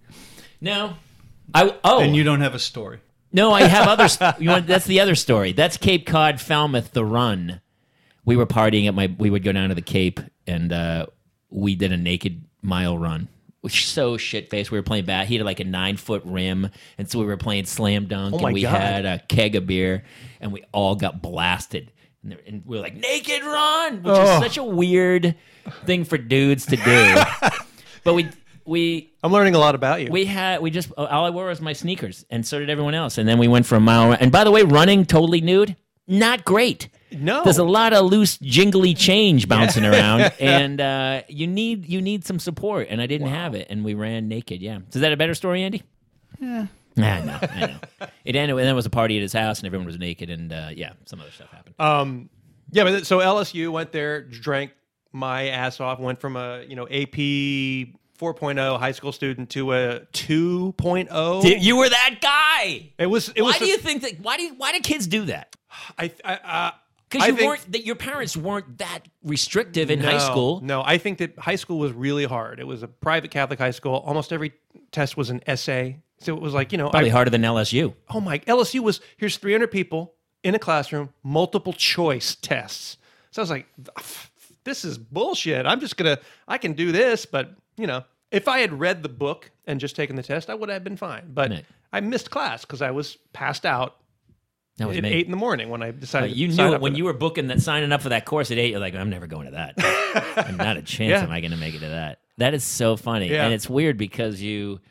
No. I, oh. And you don't have a story. No, I have other. st- you want? That's the other story. That's Cape Cod, Falmouth, the run. We were partying at my. We would go down to the Cape, and uh, we did a naked mile run. Which so shit faced. We were playing bat. He had like a nine foot rim, and so we were playing slam dunk, Oh my and we God. had a keg of beer, and we all got blasted. And, there- and we were like naked run, which Oh. is such a weird thing for dudes to do. But we we I'm learning a lot about you. we had we just all I wore was my sneakers, and so did everyone else. And then we went for a mile. And by the way, running totally nude, not great. No. There's a lot of loose, jingly change bouncing around, and uh, you need you need some support. And I didn't have it, and we ran naked. Yeah, is that a better story, Andy? Yeah. I know. I know. It ended. And then it was a party at his house, and everyone was naked, and uh, yeah, some other stuff happened. Um, yeah, but so L S U went there, drank my ass off, went from a you know A P four point oh high school student to a two point oh. Dude, you were that guy. It was. It Why was. do a- you think that? Why do you, why do kids do that? I. I uh, Because I you think- weren't that your parents weren't that restrictive in no, high school. No, I think that high school was really hard. It was a private Catholic high school. Almost every test was an essay. So it was like, you know, Probably I, harder than L S U. oh my, L S U was, here's three hundred people in a classroom, multiple choice tests. So I was like, this is bullshit. I'm just going to, I can do this. But, you know, if I had read the book and just taken the test, I would have been fine. But Right. I missed class because I was passed out That was at me. eight in the morning when I decided Uh, you to sign knew it up when for you were booking that, signing up for that course at eight. You're like, I'm never going to that. I'm not a chance. Yeah. Am I going to make it to that? That is so funny, Yeah. and it's weird because you.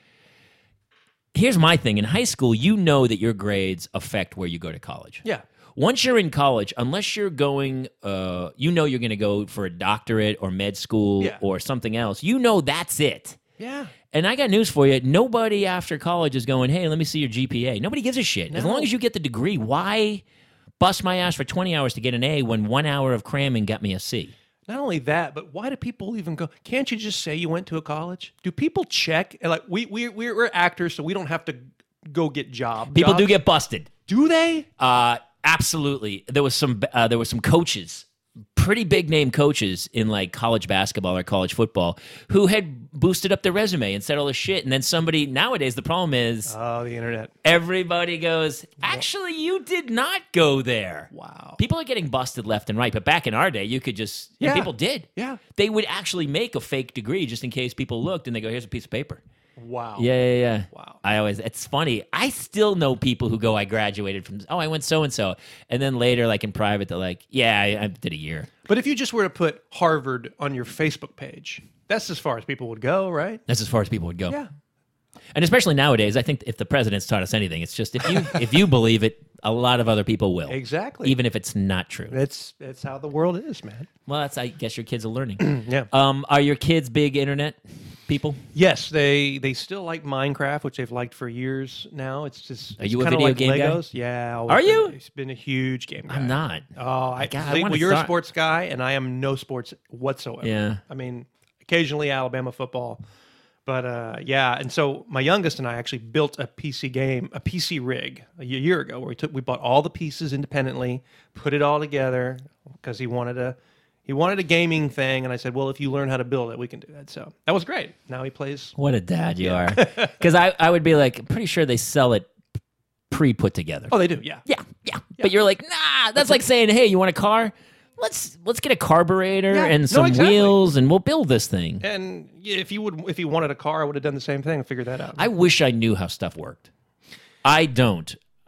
Here's my thing: in high school, you know that your grades affect where you go to college. Yeah. Once you're in college, unless you're going, uh, you know you're going to go for a doctorate or med school Yeah. or something else. You know that's it. Yeah. And I got news for you. Nobody after college is going, hey, let me see your G P A. Nobody gives a shit. As No. long as you get the degree, why bust my ass for twenty hours to get an A when one hour of cramming got me a C? Not only that, but why do people even go? Can't you just say you went to a college? Do people check? And like we we we're, we're actors, so we don't have to go get job. People do jobs. get busted. Do they? Uh, absolutely. There was some. Uh, there were some coaches, pretty big name coaches in like college basketball or college football, who had boosted up their resume and said all this shit. And then somebody nowadays, the problem is Oh, the internet. everybody goes, actually, you did not go there. Wow. People are getting busted left and right, but back in our day, you could just, and Yeah. people did. Yeah. They would actually make a fake degree just in case people looked and they go, here's a piece of paper. Wow. Yeah, yeah, yeah. Wow. I always, it's funny. I still know people who go, I graduated from, oh, I went so and so. And then later, like in private, they're like, yeah, I, I did a year. But if you just were to put Harvard on your Facebook page, that's as far as people would go, right? That's as far as people would go. Yeah. And especially nowadays, I think if the president's taught us anything, it's just if you if you believe it, a lot of other people will. Exactly. Even if it's not true. That's that's how the world is, man. Well, that's, I guess your kids are learning. Yeah. Um, are your kids big internet people? Yes, they they still like Minecraft, which they've liked for years now. It's just Are it's you a kinda video like game guy? Legos. Yeah. always Are been- you? It's been a huge game guy. I'm not. Oh, I, God, I see, wanna well, you're a start. sports guy, and I am no sports whatsoever. Yeah. I mean, occasionally Alabama football, but uh, yeah. And so my youngest and I actually built a P C game, a P C rig a y- year ago, where we took we bought all the pieces independently, put it all together because he wanted a he wanted a gaming thing, and I said, well, if you learn how to build it, we can do that. So that was great. Now he plays. What a dad you are. Because I, I would be like, I'm pretty sure they sell it pre put together. Oh, they do. Yeah. Yeah, yeah, But you're like, nah, that's like saying, hey, you want a car? Let's let's get a carburetor Yeah, and no, some exactly. wheels and we'll build this thing. And yeah, if you would, if he wanted a car, I would have done the same thing and figured that out. I wish I knew how stuff worked. I don't.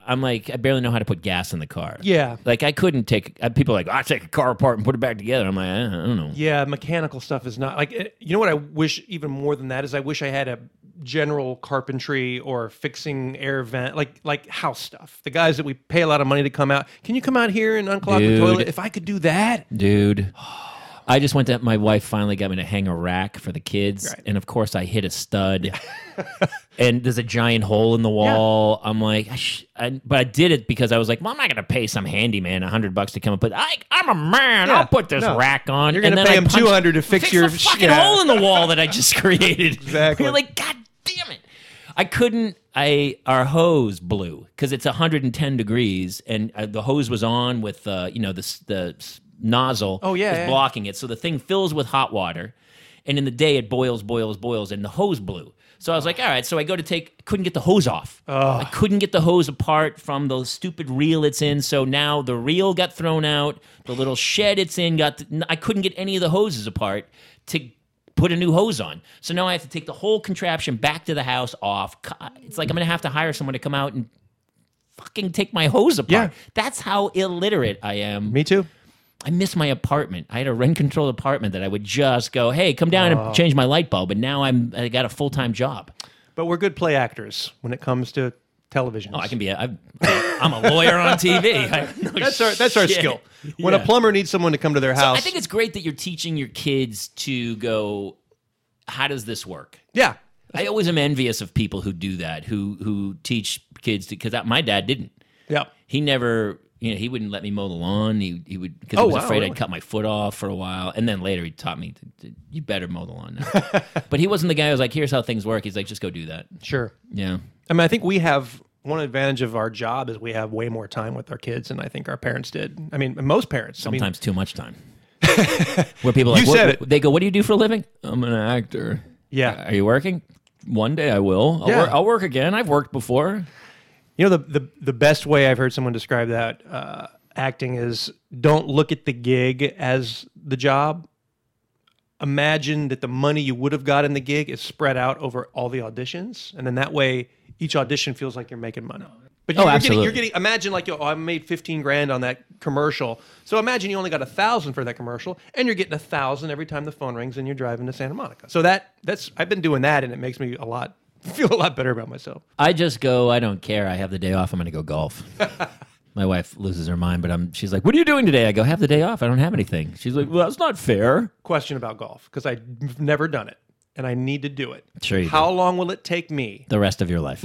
I'm like, I barely know how to put gas in the car. Yeah. Like I couldn't take. uh, People are like, oh, I take a car apart and put it back together. I'm like, I don't know. Yeah, mechanical stuff is not like it- you know what I wish even more than that is I wish I had a general carpentry or fixing air vent like like house stuff. The guys that we pay a lot of money to come out. Can you come out here and unclog Dude. the toilet? If I could do that, Dude. I just went to, my wife finally got me to hang a rack for the kids. Right. And of course I hit a stud and there's a giant hole in the wall. I'm like, I sh- I, but I did it because I was like, well, I'm not going to pay some handyman a hundred bucks to come and put, I, I'm a man. Yeah. I'll put this No. rack on. You're And gonna then pay I him punched- two hundred to fix your the sh- fucking yeah. hole in the wall that I just created. Exactly. You're like, God damn it. I couldn't, I, our hose blew because it's one hundred ten degrees and uh, the hose was on with, uh, you know, the, s- the s- nozzle Oh, yeah, was yeah. blocking it. So the thing fills with hot water. And in the day, it boils, boils, boils, and the hose blew. So I was like, all right. So I go to take, couldn't get the hose off. I couldn't get the hose apart from the stupid reel it's in. So now the reel got thrown out. The little shed it's in got, I couldn't get any of the hoses apart to put a new hose on. So now I have to take the whole contraption back to the house off. It's like I'm going to have to hire someone to come out and fucking take my hose apart. Yeah. That's how illiterate I am. me too. I miss my apartment. I had a rent-controlled apartment that I would just go, hey, come down and change my light bulb. And now I'm I got a full-time job. But we're good play actors when it comes to television. Oh, I can be a, I'm, I'm a lawyer on T V. I, no That's our that's our shit. skill. When Yeah. a plumber needs someone to come to their So house, I think it's great that you're teaching your kids to go, how does this work? yeah, I always am envious of people who do that, who who teach kids to, because my dad didn't. yeah. He never, you know, he wouldn't let me mow the lawn. He he would because Oh, he was wow, afraid really? I'd cut my foot off for a while, and then later he taught me, to, to, you better mow the lawn now. But he wasn't the guy who was like, here's how things work. He's like, just go do that. Sure. Yeah. I mean, I think we have one advantage of our job is we have way more time with our kids than I think our parents did. I mean, most parents. I mean, Sometimes too much time. Where people are like, You what- said it. they go, what do you do for a living? I'm an actor. Yeah. Are you working? One day I will. I'll, Yeah. work, I'll work again. I've worked before. You know, the, the, the best way I've heard someone describe that uh, acting is don't look at the gig as the job. Imagine that the money you would have got in the gig is spread out over all the auditions. And then that way, each audition feels like you're making money. But Oh, you're, you're, getting, absolutely. you're getting, imagine like, oh, I made fifteen grand on that commercial. So imagine you only got a thousand for that commercial and you're getting a thousand every time the phone rings and you're driving to Santa Monica. So that, that's, I've been doing that and it makes me a lot, feel a lot better about myself. I just go, I don't care. I have the day off. I'm going to go golf. My wife loses her mind, but I'm. She's like, what are you doing today? I go, have the day off. I don't have anything. She's like, well, that's not fair. Question about golf because I've never done it and I need to do it. Sure you do. How long will it take me? The rest of your life.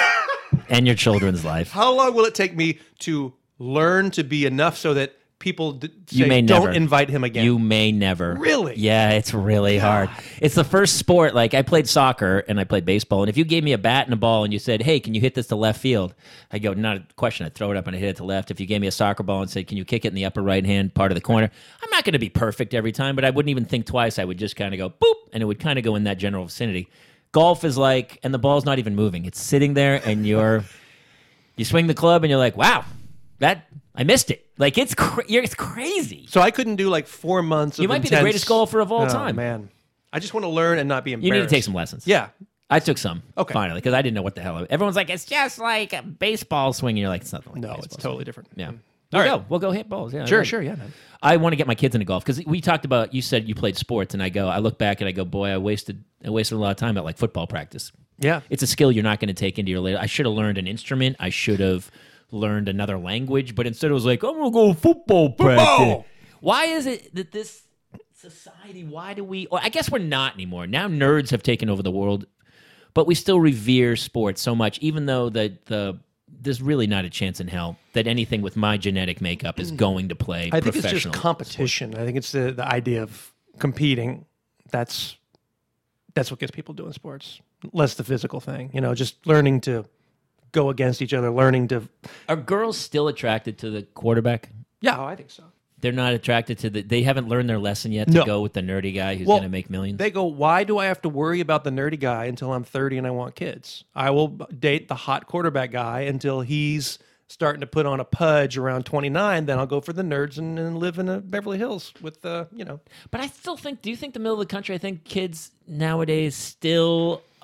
And your children's life. How long will it take me to learn to be enough so that people d- say, You may don't never. invite him again? You may never. Really? Yeah, it's really hard. It's the first sport. Like, I played soccer and I played baseball. And if you gave me a bat and a ball and you said, hey, can you hit this to left field? I go, not a question. I'd throw it up and I'd hit it to left. If you gave me a soccer ball and said, can you kick it in the upper right hand part of the corner? I'm not going to be perfect every time, but I wouldn't even think twice. I would just kind of go, boop, and it would kind of go in that general vicinity. Golf is like, and the ball's not even moving. It's sitting there and you're, you swing the club and you're like, wow, that, I missed it. Like, it's, cra- you're, it's crazy. So I couldn't do like four months of You might be the intense- greatest golfer of all Oh, time. man. I just want to learn and not be You embarrassed. need to take some lessons. Yeah. I took some. Okay. Finally, because I didn't know what the hell. I, everyone's like, it's just like a baseball swing. And you're like, it's nothing like No, a it's baseball totally different. swing. Yeah. All We'll right. go. We'll go hit balls. Yeah. Sure, right. sure. Yeah, man. I want to get my kids into golf because we talked about. You said you played sports, and I go. I look back and I go, boy, I wasted. I wasted a lot of time at like football practice. Yeah. It's a skill you're not going to take into your later. I should have learned an instrument. I should have learned another language, but instead it was like, I'm going to go football practice. Football! Why is it that this society, why do we, or I guess we're not anymore. Now nerds have taken over the world, but we still revere sports so much, even though the, the there's really not a chance in hell that anything with my genetic makeup is going to play I think it's professional. just competition. I think it's the, the idea of competing. That's that's what gets people doing sports. Less the physical thing. You know, just learning to go against each other, learning to Are girls still attracted to the quarterback? Yeah, oh, I think so. They're not attracted to the, they haven't learned their lesson yet to No. go with the nerdy guy who's Well, going to make millions. They go, why do I have to worry about the nerdy guy until I'm thirty and I want kids? I will date the hot quarterback guy until he's starting to put on a pudge around twenty-nine. Then I'll go for the nerds and, and live in a Beverly Hills with, uh, you know. But I still think, do you think the middle of the country, I think kids nowadays still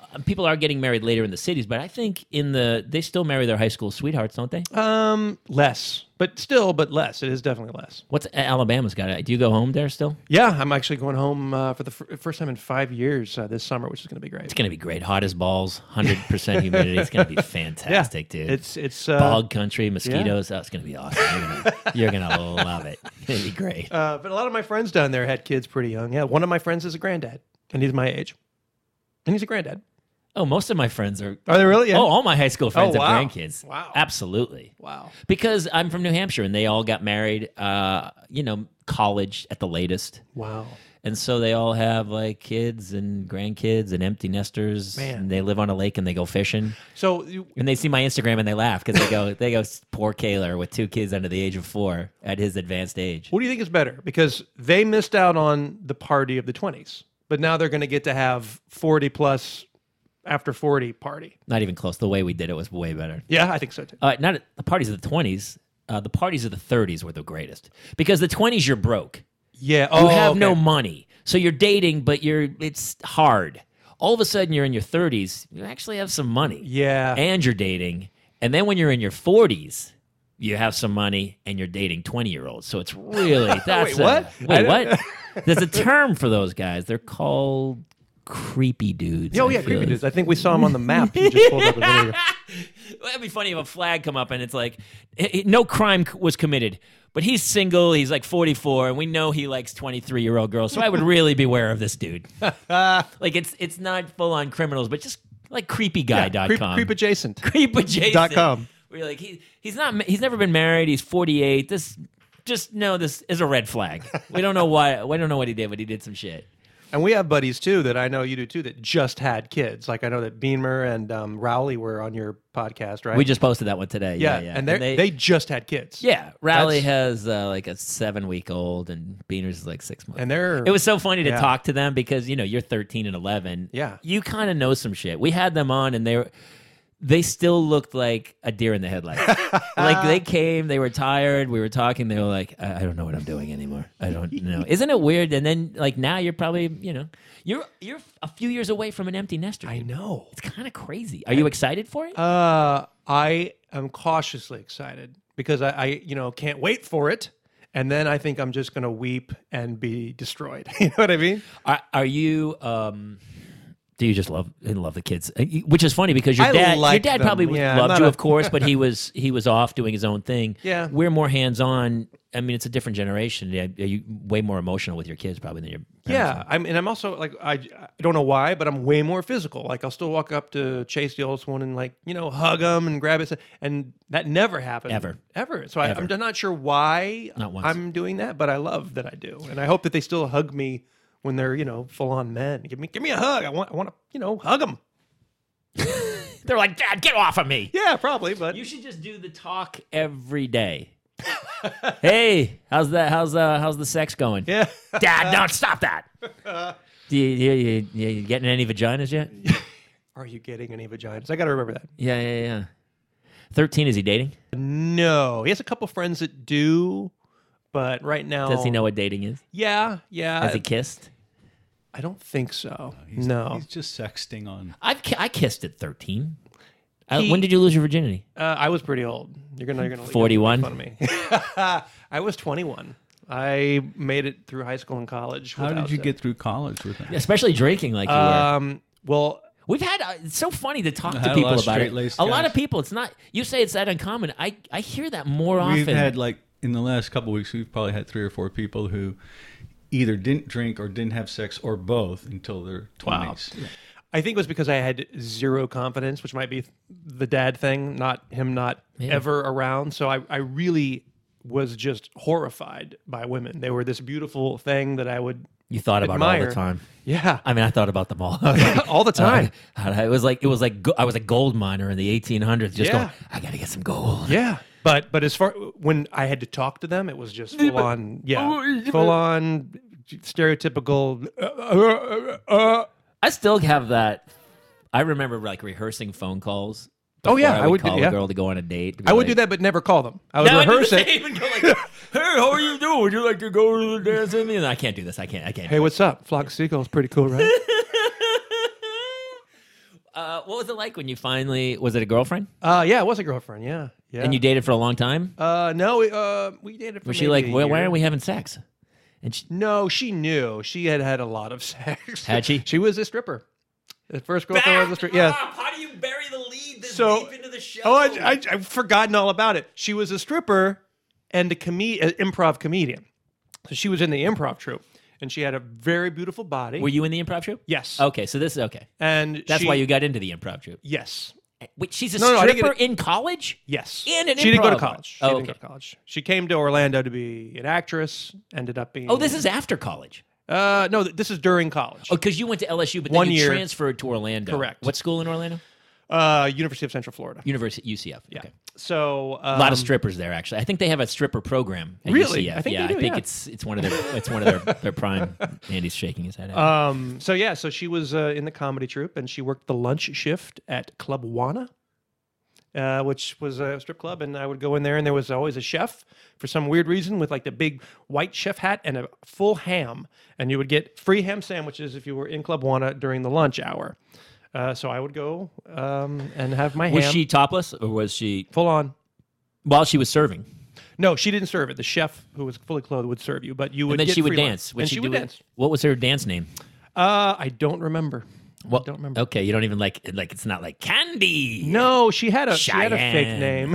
people are getting married later in the cities, but I think in the they still marry their high school sweethearts, don't they? Um, less, but still, but less. It is definitely less. What's Alabama's got? Do you go home there still? Yeah, I'm actually going home uh, for the f- first time in five years uh, this summer, which is going to be great. It's going to be great. Hot as balls, one hundred percent humidity. It's going to be fantastic, yeah, dude. It's it's uh, bog country, mosquitoes. Yeah. Oh, it's going to be awesome. You're gonna, you're gonna love it. It's going to be great. Uh, but a lot of my friends down there had kids pretty young. Yeah, one of my friends is a granddad, and he's my age, and he's a granddad. Oh, most of my friends are. Are they really? Yeah. Oh, all my high school friends Oh, wow. have grandkids. Wow. Absolutely. Wow. Because I'm from New Hampshire, and they all got married. Uh, you know, college at the latest. Wow. And so they all have like kids and grandkids and empty nesters. Man. And they live on a lake and they go fishing. So you, And they see my Instagram and they laugh because they go, they go, poor Kaler with two kids under the age of four at his advanced age. what do you think is better? Because they missed out on the party of the twenties, but now they're going to get to have forty plus after forty party. Not even close. The way we did it was way better. Yeah, I think so too. Uh, not at the parties of the twenties. Uh, the parties of the thirties were the greatest because the twenties you're broke. Yeah. You Oh, have okay. no money, so you're dating, but you're it's hard. All of a sudden, you're in your thirties. You actually have some money. Yeah. and you're dating. And then when you're in your forties, you have some money and you're dating twenty year olds. So it's really that's Wait, what? A, I wait, don't- what? There's a term for those guys. They're called creepy dudes. Oh I yeah, feel. creepy dudes. I think we saw him on the map. You just pulled up a video. Well, that'd be funny if a flag come up and it's like it- it- no crime c- was committed, but he's single. He's like forty-four, and we know he likes twenty-three year old girls. So I would really beware of this dude. Like it's it's not full on criminals, but just like creepy guy dot Creep, com. creep adjacent. Creep adjacent. Dot com. Where you're like he he's not he's never been married. He's forty-eight. This just know this is a red flag. We don't know why. We don't know what he did, but he did some shit. And we have buddies too that I know you do too that just had kids. Like I know that Beamer and um, Rowley were on your podcast, right? We just posted that one today. yeah, Yeah, yeah. and, they're- they, just had kids. yeah. Rowley That's- has uh, like a seven week old, and Beaner's is like six months. and they're It was so funny to Yeah. talk to them because you know you're thirteen and eleven. Yeah. you kind of know some shit. We had them on, and they were they still looked like a deer in the headlights. Like they came, they were tired. We were talking. They were like, I, I don't know what I'm doing anymore. I don't know. Isn't it weird? And then like now you're probably you know you're you're a few years away from an empty nester. I know. It's kind of crazy. Are you excited for it? Uh, I am cautiously excited because I, I, you know, can't wait for it. And then I think I'm just going to weep and be destroyed. You know what I mean? Are, are you? Um, do you just love love the kids? Uh, you- Which is funny because your I dad, your like dad them. probably would- Yeah, I'm loved not you, a- of course, but he was he was off doing his own thing. Yeah. we're more hands on. I mean, it's a different generation. Yeah, Are you way more emotional with your kids probably than your parents Yeah. I'm, and I'm also like, I, I don't know why, but I'm way more physical. Like I'll still walk up to Chase, the oldest one, and like, you know, hug him and grab his, and that never happened. Ever. Ever. So I, Ever. I'm not sure why Not once. I'm doing that, but I love that I do. And I hope that they still hug me when they're, you know, full on men. Give me, give me a hug. I want, I want to, you know, hug them. They're like, Dad, get off of me. Yeah, probably. But You should just do the talk every day. Hey, how's that? How's uh, how's the sex going? yeah. Dad, don't stop that. Do you, you, you, you getting any vaginas yet? Are you getting any vaginas? I got to remember that. Yeah, yeah, yeah. Thirteen. Is he dating? No, he has a couple friends that do, but right now, Does he know what dating is? Yeah, yeah. Has he kissed? I don't think so. He's, no, he's just sexting on. I've ki- I kissed at thirteen. Uh, He- when did you lose your virginity? uh, I was pretty old. You're gonna, you're gonna forty-one? You're gonna make fun of me. I was twenty-one. I made it through high school and college. How did without you it. get through college with that? Especially drinking like you were. Um, well, We've had uh, it's so funny to talk I to had a people lot of about it. straight-laced A lot guys. of people. It's not. You say it's that uncommon. I I hear that more We've often. had like in the last couple of weeks, we've probably had three or four people who either didn't drink or didn't have sex or both until their twenties. I think it was because I had zero confidence, which might be the dad thing, not him not Yeah. ever around. So I, I really was just horrified by women. They were this beautiful thing that I would, you thought about it all admire. the time. yeah, I mean, I thought about them all. all the time. Uh, it was like it was like go- I was a gold miner in the eighteen hundreds. Just Yeah. going, I gotta get some gold. Yeah. But but as far when I had to talk to them, it was just full on, yeah, full on stereotypical. Uh, uh, uh, uh. I still have that. I remember like rehearsing phone calls. Oh, yeah, before I would do- call yeah. a girl to go on a date. to be I would like, do that, but never call them. I would No, I do rehearse the it. same and go like, "Hey, how are you doing? Would you like to go to the dance with me?" And I can't do this. I can't. I can't. Hey, what's up? Flock of Seagulls, pretty cool, right? Uh, what was it like when you finally? Was it a girlfriend? Uh, yeah, it was a girlfriend. Yeah, yeah. And you dated for a long time? Uh, no, we, uh, we dated for Was she maybe like, a well, why year. aren't we having sex? And she, No, she knew. She had had a lot of sex. Had she? She was a stripper. The first girlfriend was a stripper. Yeah. How do you bury the lead this So- deep into the show? Oh, I, I, I've forgotten all about it. She was a stripper and a come- an improv comedian. So she was in the improv troupe, and she had a very beautiful body. Were you in the improv troupe? Yes. Okay, so this is okay. And That's she- why you got into the improv troupe. Yes. Wait, she's a No, no, I didn't stripper get in college? Yes. And an she didn't go to improv. college. She Oh, didn't okay. go to college. She came to Orlando to be an actress, ended up being Oh, this is after college. Uh no, th- this is during college. Oh, because you went to L S U, but then One you year. transferred to Orlando. Correct. What school in Orlando? Uh University of Central Florida. University U C F. Yeah. Okay. So um, A lot of strippers there, actually. I think they have a stripper program at Really? U C F. I think yeah, they do, I think yeah. it's it's one of their it's one of their, their prime. Andy's shaking his head. At Um so yeah, so she was uh, in the comedy troupe, and she worked the lunch shift at Club Wana. Uh, which was a strip club, and I would go in there, and there was always a chef for some weird reason with like the big white chef hat and a full ham, and you would get free ham sandwiches if you were in Club Wana during the lunch hour. Uh, so I would go um, and have my was ham she topless or was she full on. while she was serving? No, she didn't serve it. The chef, who was fully clothed, would serve you, but you would. And then get she would free dance. lunch. Would and she, she do would it- dance. What was her dance name? Uh, I don't remember. Well, I don't remember. Okay, you don't even like like it's not like Candy. No, she had a she had a fake Cheyenne.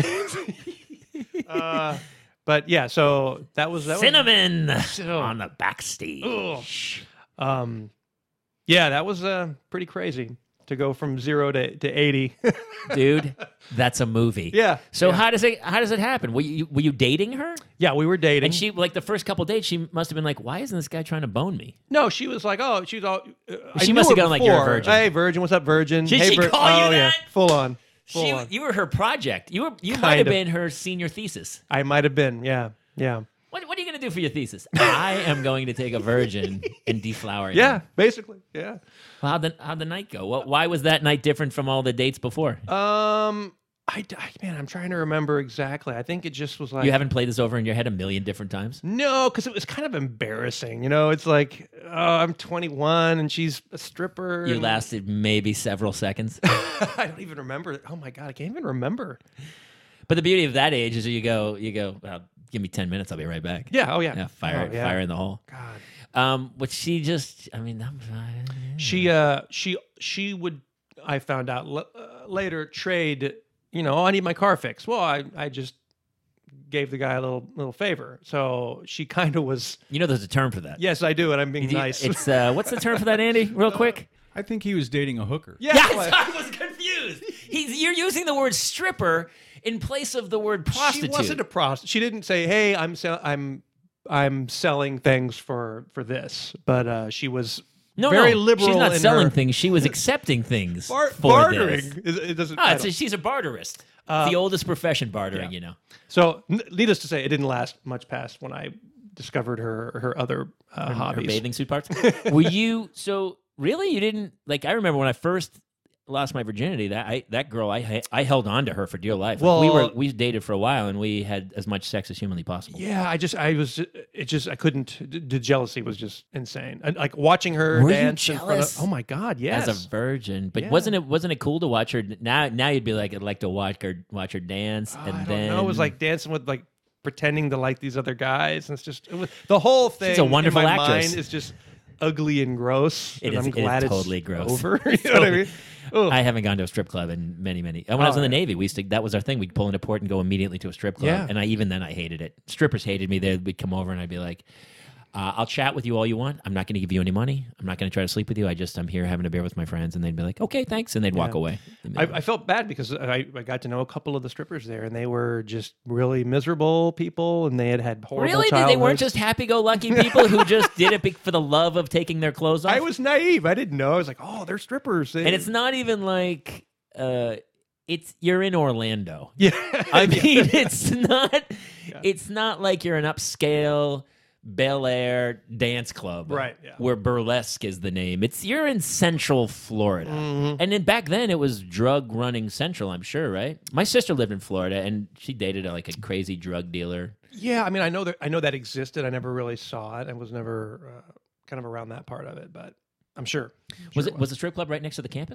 name. uh, but yeah, so that was that Cinnamon on the backstage. Was, um, yeah, that was uh, pretty crazy to go from zero to, to eighty. Dude, that's a movie. Yeah, So yeah. how does it how does it happen? Were you were you dating her? Yeah, we were dating. And she like the first couple dates, she must have been like, "Why isn't this guy trying to bone me?" no, she was like, oh, she's all. Uh, I She knew must her have gone like, "You're a before. virgin." Hey, virgin, what's up, virgin? Did hey, she vir- call you oh, yeah, that? full on. Full She, on. you were her project. You were you might Kind have of. been her senior thesis. I might have been. Yeah, yeah, What what are you going to do for your thesis? I am going to take a virgin and deflower it. yeah. Basically, yeah. Well, how'd the how'd the night go? What, why was that night different from all the dates before? Um, I, I man, I'm trying to remember exactly. I think it just was like You haven't played this over in your head a million different times? no, because it was kind of embarrassing. You know, it's like oh, I'm twenty-one and she's a stripper. You and- lasted maybe several seconds. I don't even remember. Oh my god, I can't even remember. But the beauty of that age is you go, you go, well, give me ten minutes, I'll be right back. Yeah. Oh yeah. Yeah, fire, Oh, yeah. fire in the hole. God. Um, but she just, I mean, I'm, She uh she she would I found out l- uh, later trade. You know, oh, I need my car fixed. Well, I I just gave the guy a little little favor. So she kind of was. you know, there's a term for that. Yes, I do, and I'm being nice. It's uh, what's the term for that, Andy? Real quick. I think he was dating a hooker. yeah. Yes, well, I was confused. He's you're using the word stripper in place of the word prostitute. She wasn't a prostitute. She didn't say, "Hey, I'm sell- I'm I'm selling things for for this," but uh, she was no, very no. liberal. She's not in selling her things. She was accepting things. bar- for bartering. This. It, it doesn't. Oh, I it's a, don't- she's a barterist. Uh, the oldest profession, bartering. yeah. You know. so, n- needless to say, it didn't last much past when I discovered her her other uh, her, hobbies. her bathing suit parts. Were you so really? You didn't like? I remember when I first lost my virginity. That I that girl, I I held on to her for dear life. Like, we Well- were we dated for a while, and we had as much sex as humanly possible. Yeah, I just, I was, it just, I couldn't. The the jealousy was just insane. And like watching her Were you dance in front of. jealous? Oh my god, yes. As a virgin, but Yeah. wasn't it wasn't it cool to watch her? Now now you'd be like, I'd like to watch her watch her dance, Oh, and I don't then know. It was like dancing with like pretending to like these other guys, and it's just it was, the whole thing. a wonderful in my actress. Mind is just ugly and gross. It and is- I'm it is glad it's totally gross. over. You know what I mean? Ugh. I haven't gone to a strip club in many, many. When I was Oh, in the yeah. Navy, we used to, that was our thing. We'd pull into port and go immediately to a strip club. Yeah. And I even then I hated it. Strippers hated me. They'd we'd come over and I'd be like, uh, I'll chat with you all you want. I'm not going to give you any money. I'm not going to try to sleep with you. I just I'm here having a beer with my friends. And they'd be like, okay, thanks, and they'd walk Yeah. away. I, I felt bad because I, I got to know a couple of the strippers there, and they were just really miserable people, and they had had horrible really? They, they weren't childhoods. just happy-go-lucky people who just did it be- for the love of taking their clothes off. I was naive. I didn't know. I was like, oh, they're strippers. They- and it's not even like uh, it's you're in Orlando. yeah. I mean, it's not. It's not like you're an upscale Bel Air dance club, Right, yeah. Where burlesque is the name. It's you're in Central Florida, Mm-hmm. and then back then it was drug running Central. I'm sure, right? My sister lived in Florida, and she dated a, like a crazy drug dealer. Yeah, I mean, I know that I know that existed. I never really saw it. I was never uh, kind of around that part of it, but I'm sure. Was Sure it was the strip club right next to the campus?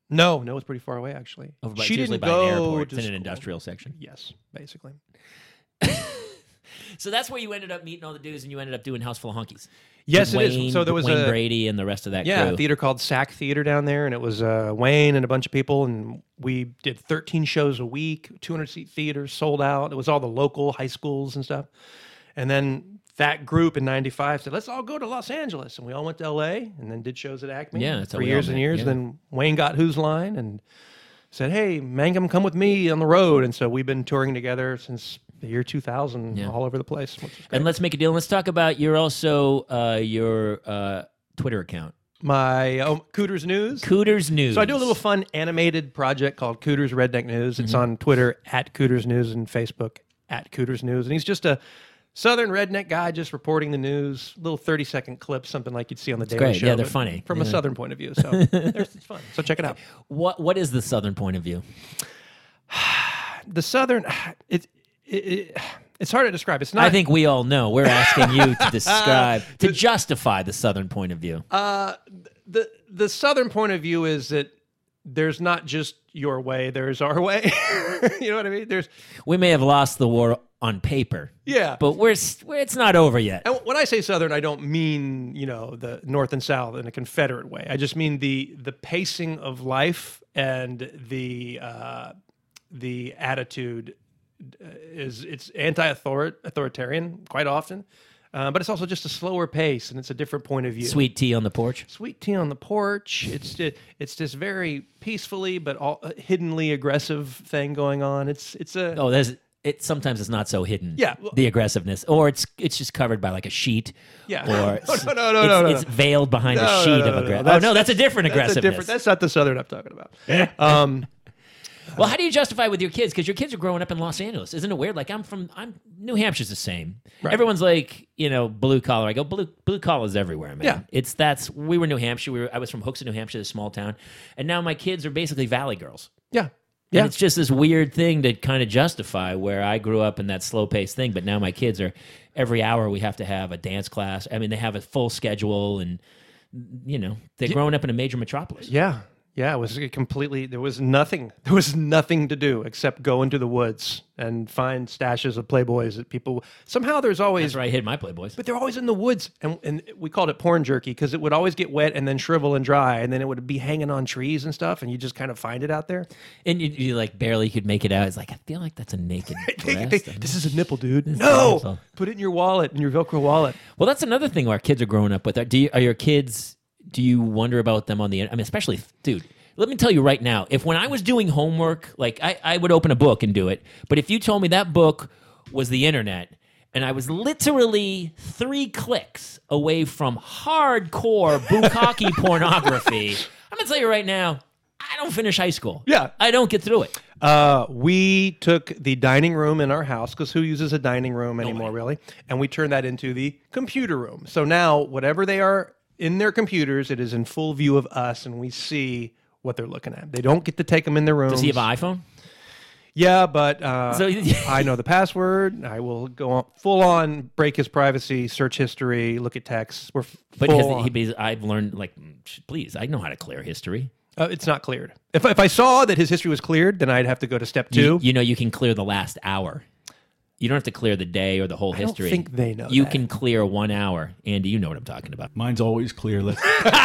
No, no, it's pretty far away actually. Over by, she it's usually didn't by go an airport. to It's in an school. industrial section. Yes, basically. So that's where you ended up meeting all the dudes, and you ended up doing House Full of Honkies. Yes, With it is. Wayne, So there was Wayne a Brady and the rest of that yeah crew. a theater called Sac Theater down there, and it was uh, Wayne and a bunch of people, and we did thirteen shows a week, two hundred seat theaters, sold out. It was all the local high schools and stuff. And then that group in ninety-five said, let's all go to Los Angeles. And we all went to L A and then did shows at Acme Yeah, that's how for we all years and met, years. yeah. Then Wayne got Who's Line and said, hey, Mangum, come with me on the road. And so we've been touring together since the year two thousand, Yeah. all over the place. Which is great. And let's make a deal. Let's talk about your also uh, your uh, Twitter account, My oh, Cooters News. Cooters News. So I do a little fun animated project called Cooters Redneck News. It's Mm-hmm. on Twitter at Cooters News and Facebook at Cooters News. And he's just a Southern redneck guy just reporting the news, little thirty second clips, something like you'd see on the Daily great. Show. Yeah, they're but funny. From a Yeah. Southern point of view. So there's, it's fun. So check it out. What What is the Southern point of view? The Southern, it, it, it, it's hard to describe. It's not. I think we all know. We're asking you to describe, to justify the Southern point of view. Uh, the the Southern point of view is that there's not just your way, there's our way. You know what I mean? There's We may have lost the war on paper, yeah. but we're, s- it's not over yet. And when I say Southern, I don't mean, you know, the North and South in a Confederate way. I just mean the the pacing of life and the uh, the attitude uh, is it's anti-authoritarian quite often, uh, but it's also just a slower pace and it's a different point of view. Sweet tea on the porch. Sweet tea on the porch. It's just, it's this very peacefully but all, uh, hiddenly aggressive thing going on. It's it's a Oh, there's it. Sometimes it's not so hidden. Yeah, well- the aggressiveness, or it's it's just covered by like a sheet. Yeah. Or No, no, no, no, it's, no, no. it's veiled behind No, a no, sheet no, of no, no. aggression. Oh no, that's a different that's a aggressiveness. different. That's not the Southern I'm talking about. Um, Well, how do you justify with your kids? Because your kids are growing up in Los Angeles. Isn't it weird? Like I'm from, I'm New Hampshire's the same. Right. Everyone's like, you know, blue collar. I go blue blue collar's everywhere, man. Yeah. It's that's we were New Hampshire. We were I was from Hooksett, New Hampshire, this small town, and now my kids are basically Valley girls. yeah, And yeah. it's just this weird thing to kind of justify where I grew up in that slow paced thing, but now my kids are every hour we have to have a dance class. I mean, they have a full schedule, and you know, they're growing up in a major metropolis. Yeah. Yeah, it was a completely, there was nothing, there was nothing to do except go into the woods and find stashes of Playboys that people, somehow there's always, That's where I hid my Playboys. but they're always in the woods. And, and we called it porn jerky because it would always get wet and then shrivel and dry. And then it would be hanging on trees and stuff. And you just kind of find it out there. And you, you like barely could make it out. It's like, I feel like that's a naked breast. This is a nipple, dude. is No, awesome. put it in your wallet, in your Velcro wallet. Well, that's another thing our kids are growing up with. Are, do you, are your kids, do you wonder about them on the, I mean, especially, dude, let me tell you right now, if when I was doing homework, like I, I would open a book and do it, but if you told me that book was the internet and I was literally three clicks away from hardcore bukkake pornography, I'm going to tell you right now, I don't finish high school. Yeah. I don't get through it. Uh, we took the dining room in our house because who uses a dining room anymore, really? And we turned that into the computer room. So now, whatever they are in their computers, it is in full view of us, and we see what they're looking at. They don't get to take them in their rooms. Does he have an iPhone? Yeah, but uh, So- I know the password. I will go on full on, break his privacy, search history, look at texts. We're f- But full has, on. he, he's- I've learned, like, please, I know how to clear history. Uh, it's not cleared. If if I saw that his history was cleared, then I'd have to go to step two. You, you know, you can clear the last hour. You don't have to clear the day or the whole don't history. think they know You that. can clear one hour. Andy, you know what I'm talking about. Mine's always clear. Let's,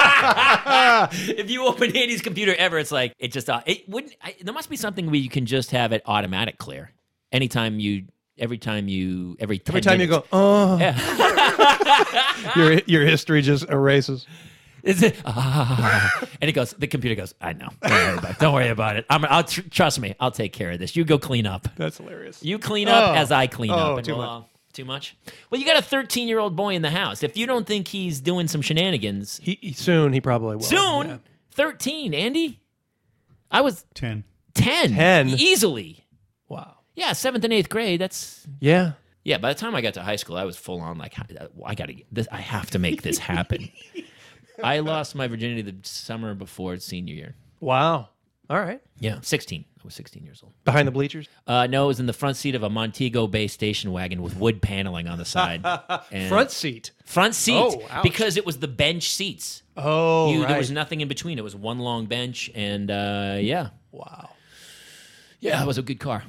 If you open Andy's computer ever, it's like it just uh, it wouldn't. I, there must be something where you can just have it automatic clear. Anytime you, every time you, every ten Every time minutes. you go, oh, your your history just erases. Is it? Ah. And it goes. The computer goes. I know. Don't worry about it. Don't worry about it. I'm. I'll tr- trust me. I'll take care of this. You go clean up. That's hilarious. You clean up Oh. as I clean Oh, up. And too we'll, much. uh, too much. Well, you got a thirteen-year-old boy in the house. If you don't think he's doing some shenanigans He, he- soon he probably will. soon, Yeah. thirteen. Andy, I was ten. ten, ten? easily. Wow. Yeah, seventh and eighth grade. That's Yeah. yeah. By the time I got to high school, I was full on like I got to this. I have to make this happen. I lost my virginity the summer before senior year. Wow. All right. Yeah, sixteen. was sixteen years old. Behind the bleachers? Uh, no, it was in the front seat of a Montego Bay station wagon with wood paneling on the side. And Front seat. front seat Oh, ouch. because it was the bench seats. Oh, You, right. There was nothing in between. It was one long bench, and uh, yeah, Wow. yeah, it was a good car.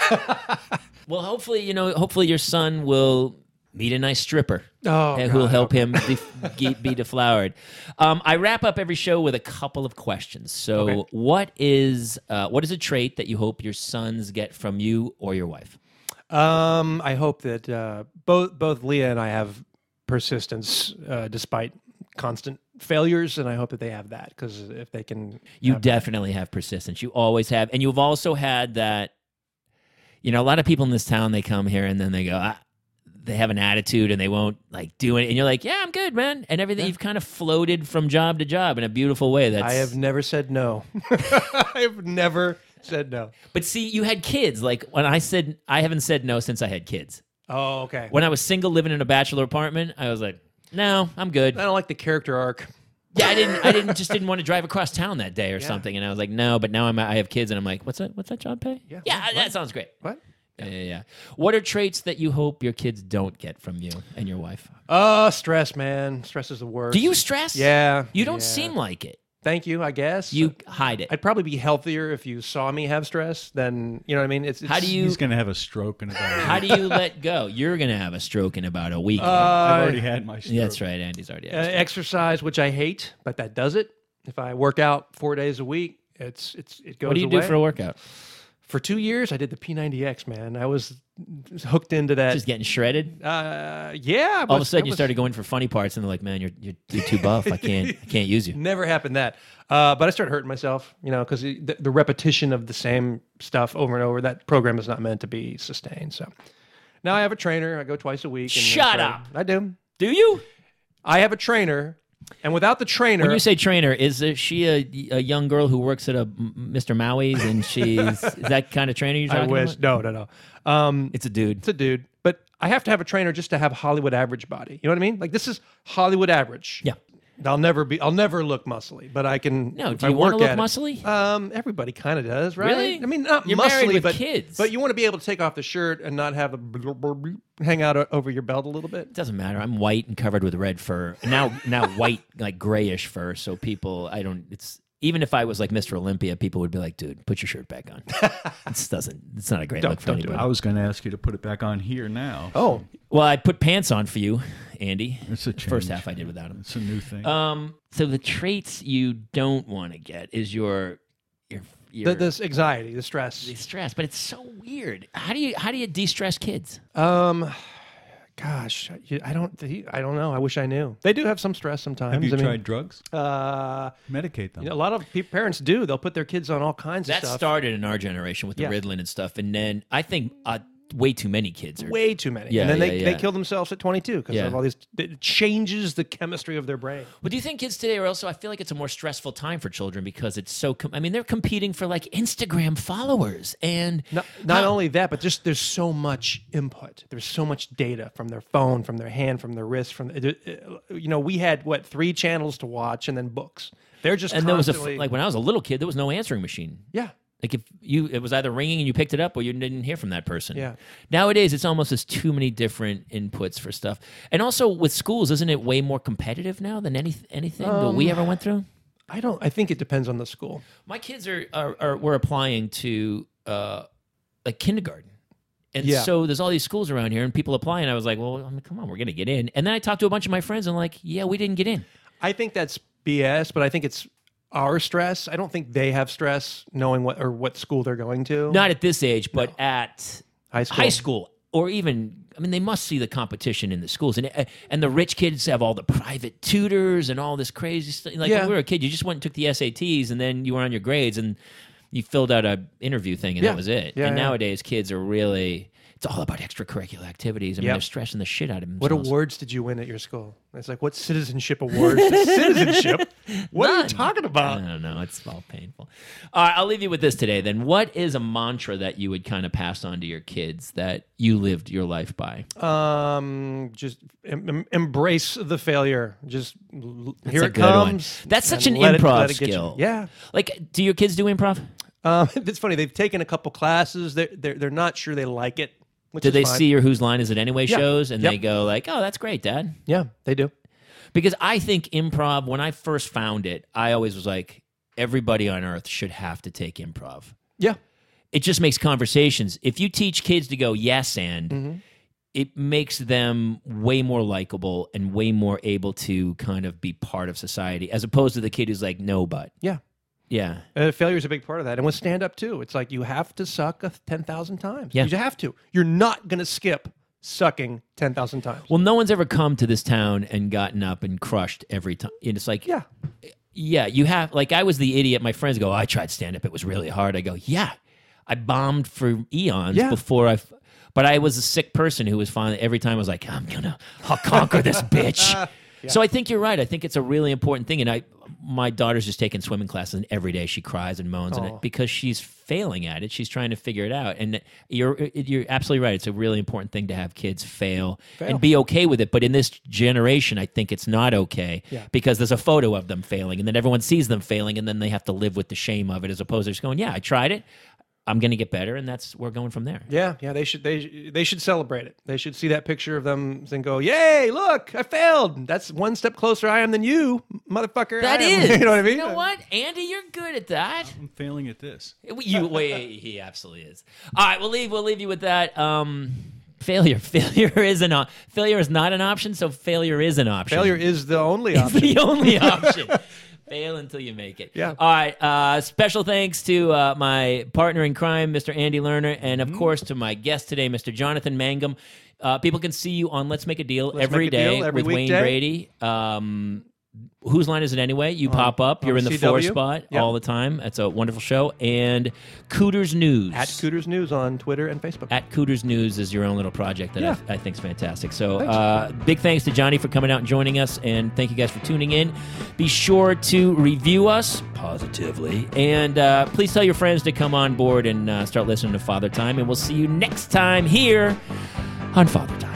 Well, hopefully, you know, hopefully your son will meet a nice stripper Oh, and who'll God. help him def- ge- be deflowered. Um, I wrap up every show with a couple of questions. So, Okay. what is uh, what is a trait that you hope your sons get from you or your wife? Um, I hope that uh, both both Leah and I have persistence uh, despite constant failures, and I hope that they have that, because if they can, You have- definitely have persistence. You always have, and you've also had that. You know, a lot of people in this town, they come here and then they go, ah, they have an attitude and they won't like do it, and you're like, yeah, I'm good, man, and everything. You've kind of floated from job to job in a beautiful way. That's I have never said no. I have never said no. But see, you had kids. Like when I said, I haven't said no since I had kids. Oh, okay. When I was single, living in a bachelor apartment, I was like, no, I'm good. I don't like the character arc. Yeah, I didn't. I didn't. Just didn't want to drive across town that day or something. And I was like, no. But now I'm. I have kids, and I'm like, what's that? What's that job pay? Yeah. Yeah, What? that sounds great. What? Yeah, yeah, yeah. What are traits that you hope your kids don't get from you and your wife? Uh, stress, man. Stress is the worst. Do you stress? Yeah. You don't yeah. seem like it. Thank you, I guess. You hide it. I'd probably be healthier if you saw me have stress than, you know what I mean? It's, it's How do you? He's going to have a stroke in about a week. How do you let go? You're gonna have a stroke in about a week. I've uh, already had my stroke. Yeah, that's right. Andy's already. uh, Asked. exercise, which I hate, but that does it. If I work out four days a week, it's it's it goes What do you away. do for a workout? For two years, I did the P ninety X, man. I was hooked into that. Just getting shredded. uh, yeah. All of a sudden, you started going for funny parts, and they're like, "Man, you're you're, you're too buff. I can't I can't use you." Never happened that. Uh, but I started hurting myself, you know, because the, the repetition of the same stuff over and over, that program is not meant to be sustained. So now I have a trainer. I go twice a week. And Shut so up. I do. Do you? I have a trainer, and without the trainer, When you say trainer, is uh, she a, a young girl who works at a M- Mister Maui's, and she's is that kind of trainer you're I talking wish. about? No, no, no. Um, It's a dude. it's a dude, but I have to have a trainer just to have Hollywood average body. You know what I mean? Like this is Hollywood average. Yeah. I'll never be. I'll never look muscly, but I can. No, if do I you want to work look at it- muscly? Um, everybody kind of does, right? Really? I mean, not You're muscly, married with but kids. But you want to be able to take off the shirt and not have a hang out o- over your belt a little bit. Doesn't matter. I'm white and covered with red fur. Now, now white like grayish fur. So people, I don't. It's even if I was like Mister Olympia, people would be like, "Dude, put your shirt back on." It doesn't. It's not a great Don't- look for don't do anybody. I was going to ask you to put it back on here now. Oh, Well, I put pants on for you, Andy. It's a First change. half I did without them. It's a new thing. Um. So the traits you don't want to get is your your your the, this anxiety, the stress. the stress, but it's so weird. How do you how do you de-stress kids? Um, gosh, you- I don't. I don't know. I wish I knew. They do have some stress sometimes. Have you I mean, tried drugs? Uh, Medicate them. you know, a lot of pe- parents do. They'll put their kids on all kinds That of stuff. started in our generation with the Yeah. Ritalin and stuff, and then I think uh, way too many kids are. Way too many. Yeah, and then they, yeah, they yeah. kill themselves at twenty-two because Yeah. of all these. It changes the chemistry of their brain. But do you think kids today are also? I feel like it's a more stressful time for children because it's so. Com- I mean, they're competing for like Instagram followers, and Not, not how- only that, but just there's so much input. There's so much data from their phone, from their hand, from their wrist. From uh, you know, we had what three channels to watch, and then books. They're just and there was a f- constantly like when I was a little kid, there was no answering machine. yeah. Like if you, it was either ringing and you picked it up, or you didn't hear from that person. Yeah. Nowadays, it's almost as too many different inputs for stuff. And also with schools, isn't it way more competitive now than any anything that Um, we ever went through? I don't. I think it depends on the school. My kids are are, are were applying to uh, like kindergarten. And Yeah. so there's all these schools around here, and people apply, and I was like, well, I mean, come on, we're gonna get in. And then I talked to a bunch of my friends, and like, yeah, we didn't get in. I think that's B S, but I think it's our stress. I don't think they have stress knowing what or what school they're going to. Not at this age, but at high school. high school, or even, I mean, they must see the competition in the schools, and and the rich kids have all the private tutors and all this crazy stuff. Like Yeah. when we were a kid, you just went and took the S A Ts, and then you were on your grades, and you filled out a interview thing, and Yeah. that was it. Yeah, and yeah. nowadays, kids are really. It's all about extracurricular activities. I mean, Yep. they're stressing the shit out of What themselves. awards did you win at your school? It's like, what citizenship awards? citizenship? What are None. you talking I about? don't know. It's all painful. All right, I'll leave you with this today then. What is a mantra that you would kind of pass on to your kids that you lived your life by? Um, just em- em- embrace the failure. Just l- That's here a it good one. comes. That's such and an let it- improv let it get you. skill. Yeah. Like, do your kids do improv? Um, it's funny. They've taken a couple classes. They're they're, they're not sure they like it. Which Do is they fine. see your Whose Line Is It Anyway Yeah. shows and Yep. they go like, oh, that's great, Dad? Yeah, they do. Because I think improv, when I first found it, I always was like, everybody on earth should have to take improv. Yeah. It just makes conversations. If you teach kids to go yes and, Mm-hmm. it makes them way more likable and way more able to kind of be part of society, as opposed to the kid who's like, no, but. Yeah. Yeah. Uh, failure is a big part of that. And with stand up, too, it's like you have to suck a ten thousand times. Yeah. You have to. You're not going to skip sucking ten thousand times. Well, no one's ever come to this town and gotten up and crushed every time. And it's like, Yeah. yeah, you have, like, I was the idiot. My friends go, oh, I tried stand up. It was really hard. I go, yeah, I bombed for eons Yeah. before I, f- but I was a sick person who was finally, every time I was like, I'm going to, I'll conquer this bitch. So I think you're right. I think it's a really important thing. And I, my daughter's just taking swimming classes, and every day she cries and moans, and Oh. it, because she's failing at it, she's trying to figure it out. And you're you're absolutely right. It's a really important thing to have kids fail, Fail. and be okay with it. But in this generation, I think it's not okay Yeah. because there's a photo of them failing, and then everyone sees them failing, and then they have to live with the shame of it, as opposed to just going, "Yeah, I tried it. I'm going to get better," and that's we're going from there. Yeah, yeah, they should they they should celebrate it. They should see that picture of them and go, "Yay! Look, I failed. That's one step closer I am than you, motherfucker." That I am." is, you know what I mean? You know what, Andy, you're good at that. I'm failing at this. You wait, he absolutely is. All right, we'll leave. We'll leave you with that. Um, failure, failure is an op- failure is not an option. So failure is an option. Failure is the only It's option. the only option. Fail until you make it. Yeah. All right. Uh, special thanks to uh, my partner in crime, Mister Andy Lerner, and Mm-hmm. of course to my guest today, Mister Jonathan Mangum. Uh, people can see you on Let's Make a Deal Let's every Make a day Deal every with Wayne weekday. Brady. Um, Whose Line Is It Anyway? You pop up. You're on in the C W. four spot Yep. all the time. That's a wonderful show. And Cooters News. At Cooters News on Twitter and Facebook. At Cooters News is your own little project that Yeah. I, I think is fantastic. So Thanks. uh, big thanks to Johnny for coming out and joining us, and thank you guys for tuning in. Be sure to review us positively, and uh, please tell your friends to come on board and uh, start listening to Father Time, and we'll see you next time here on Father Time.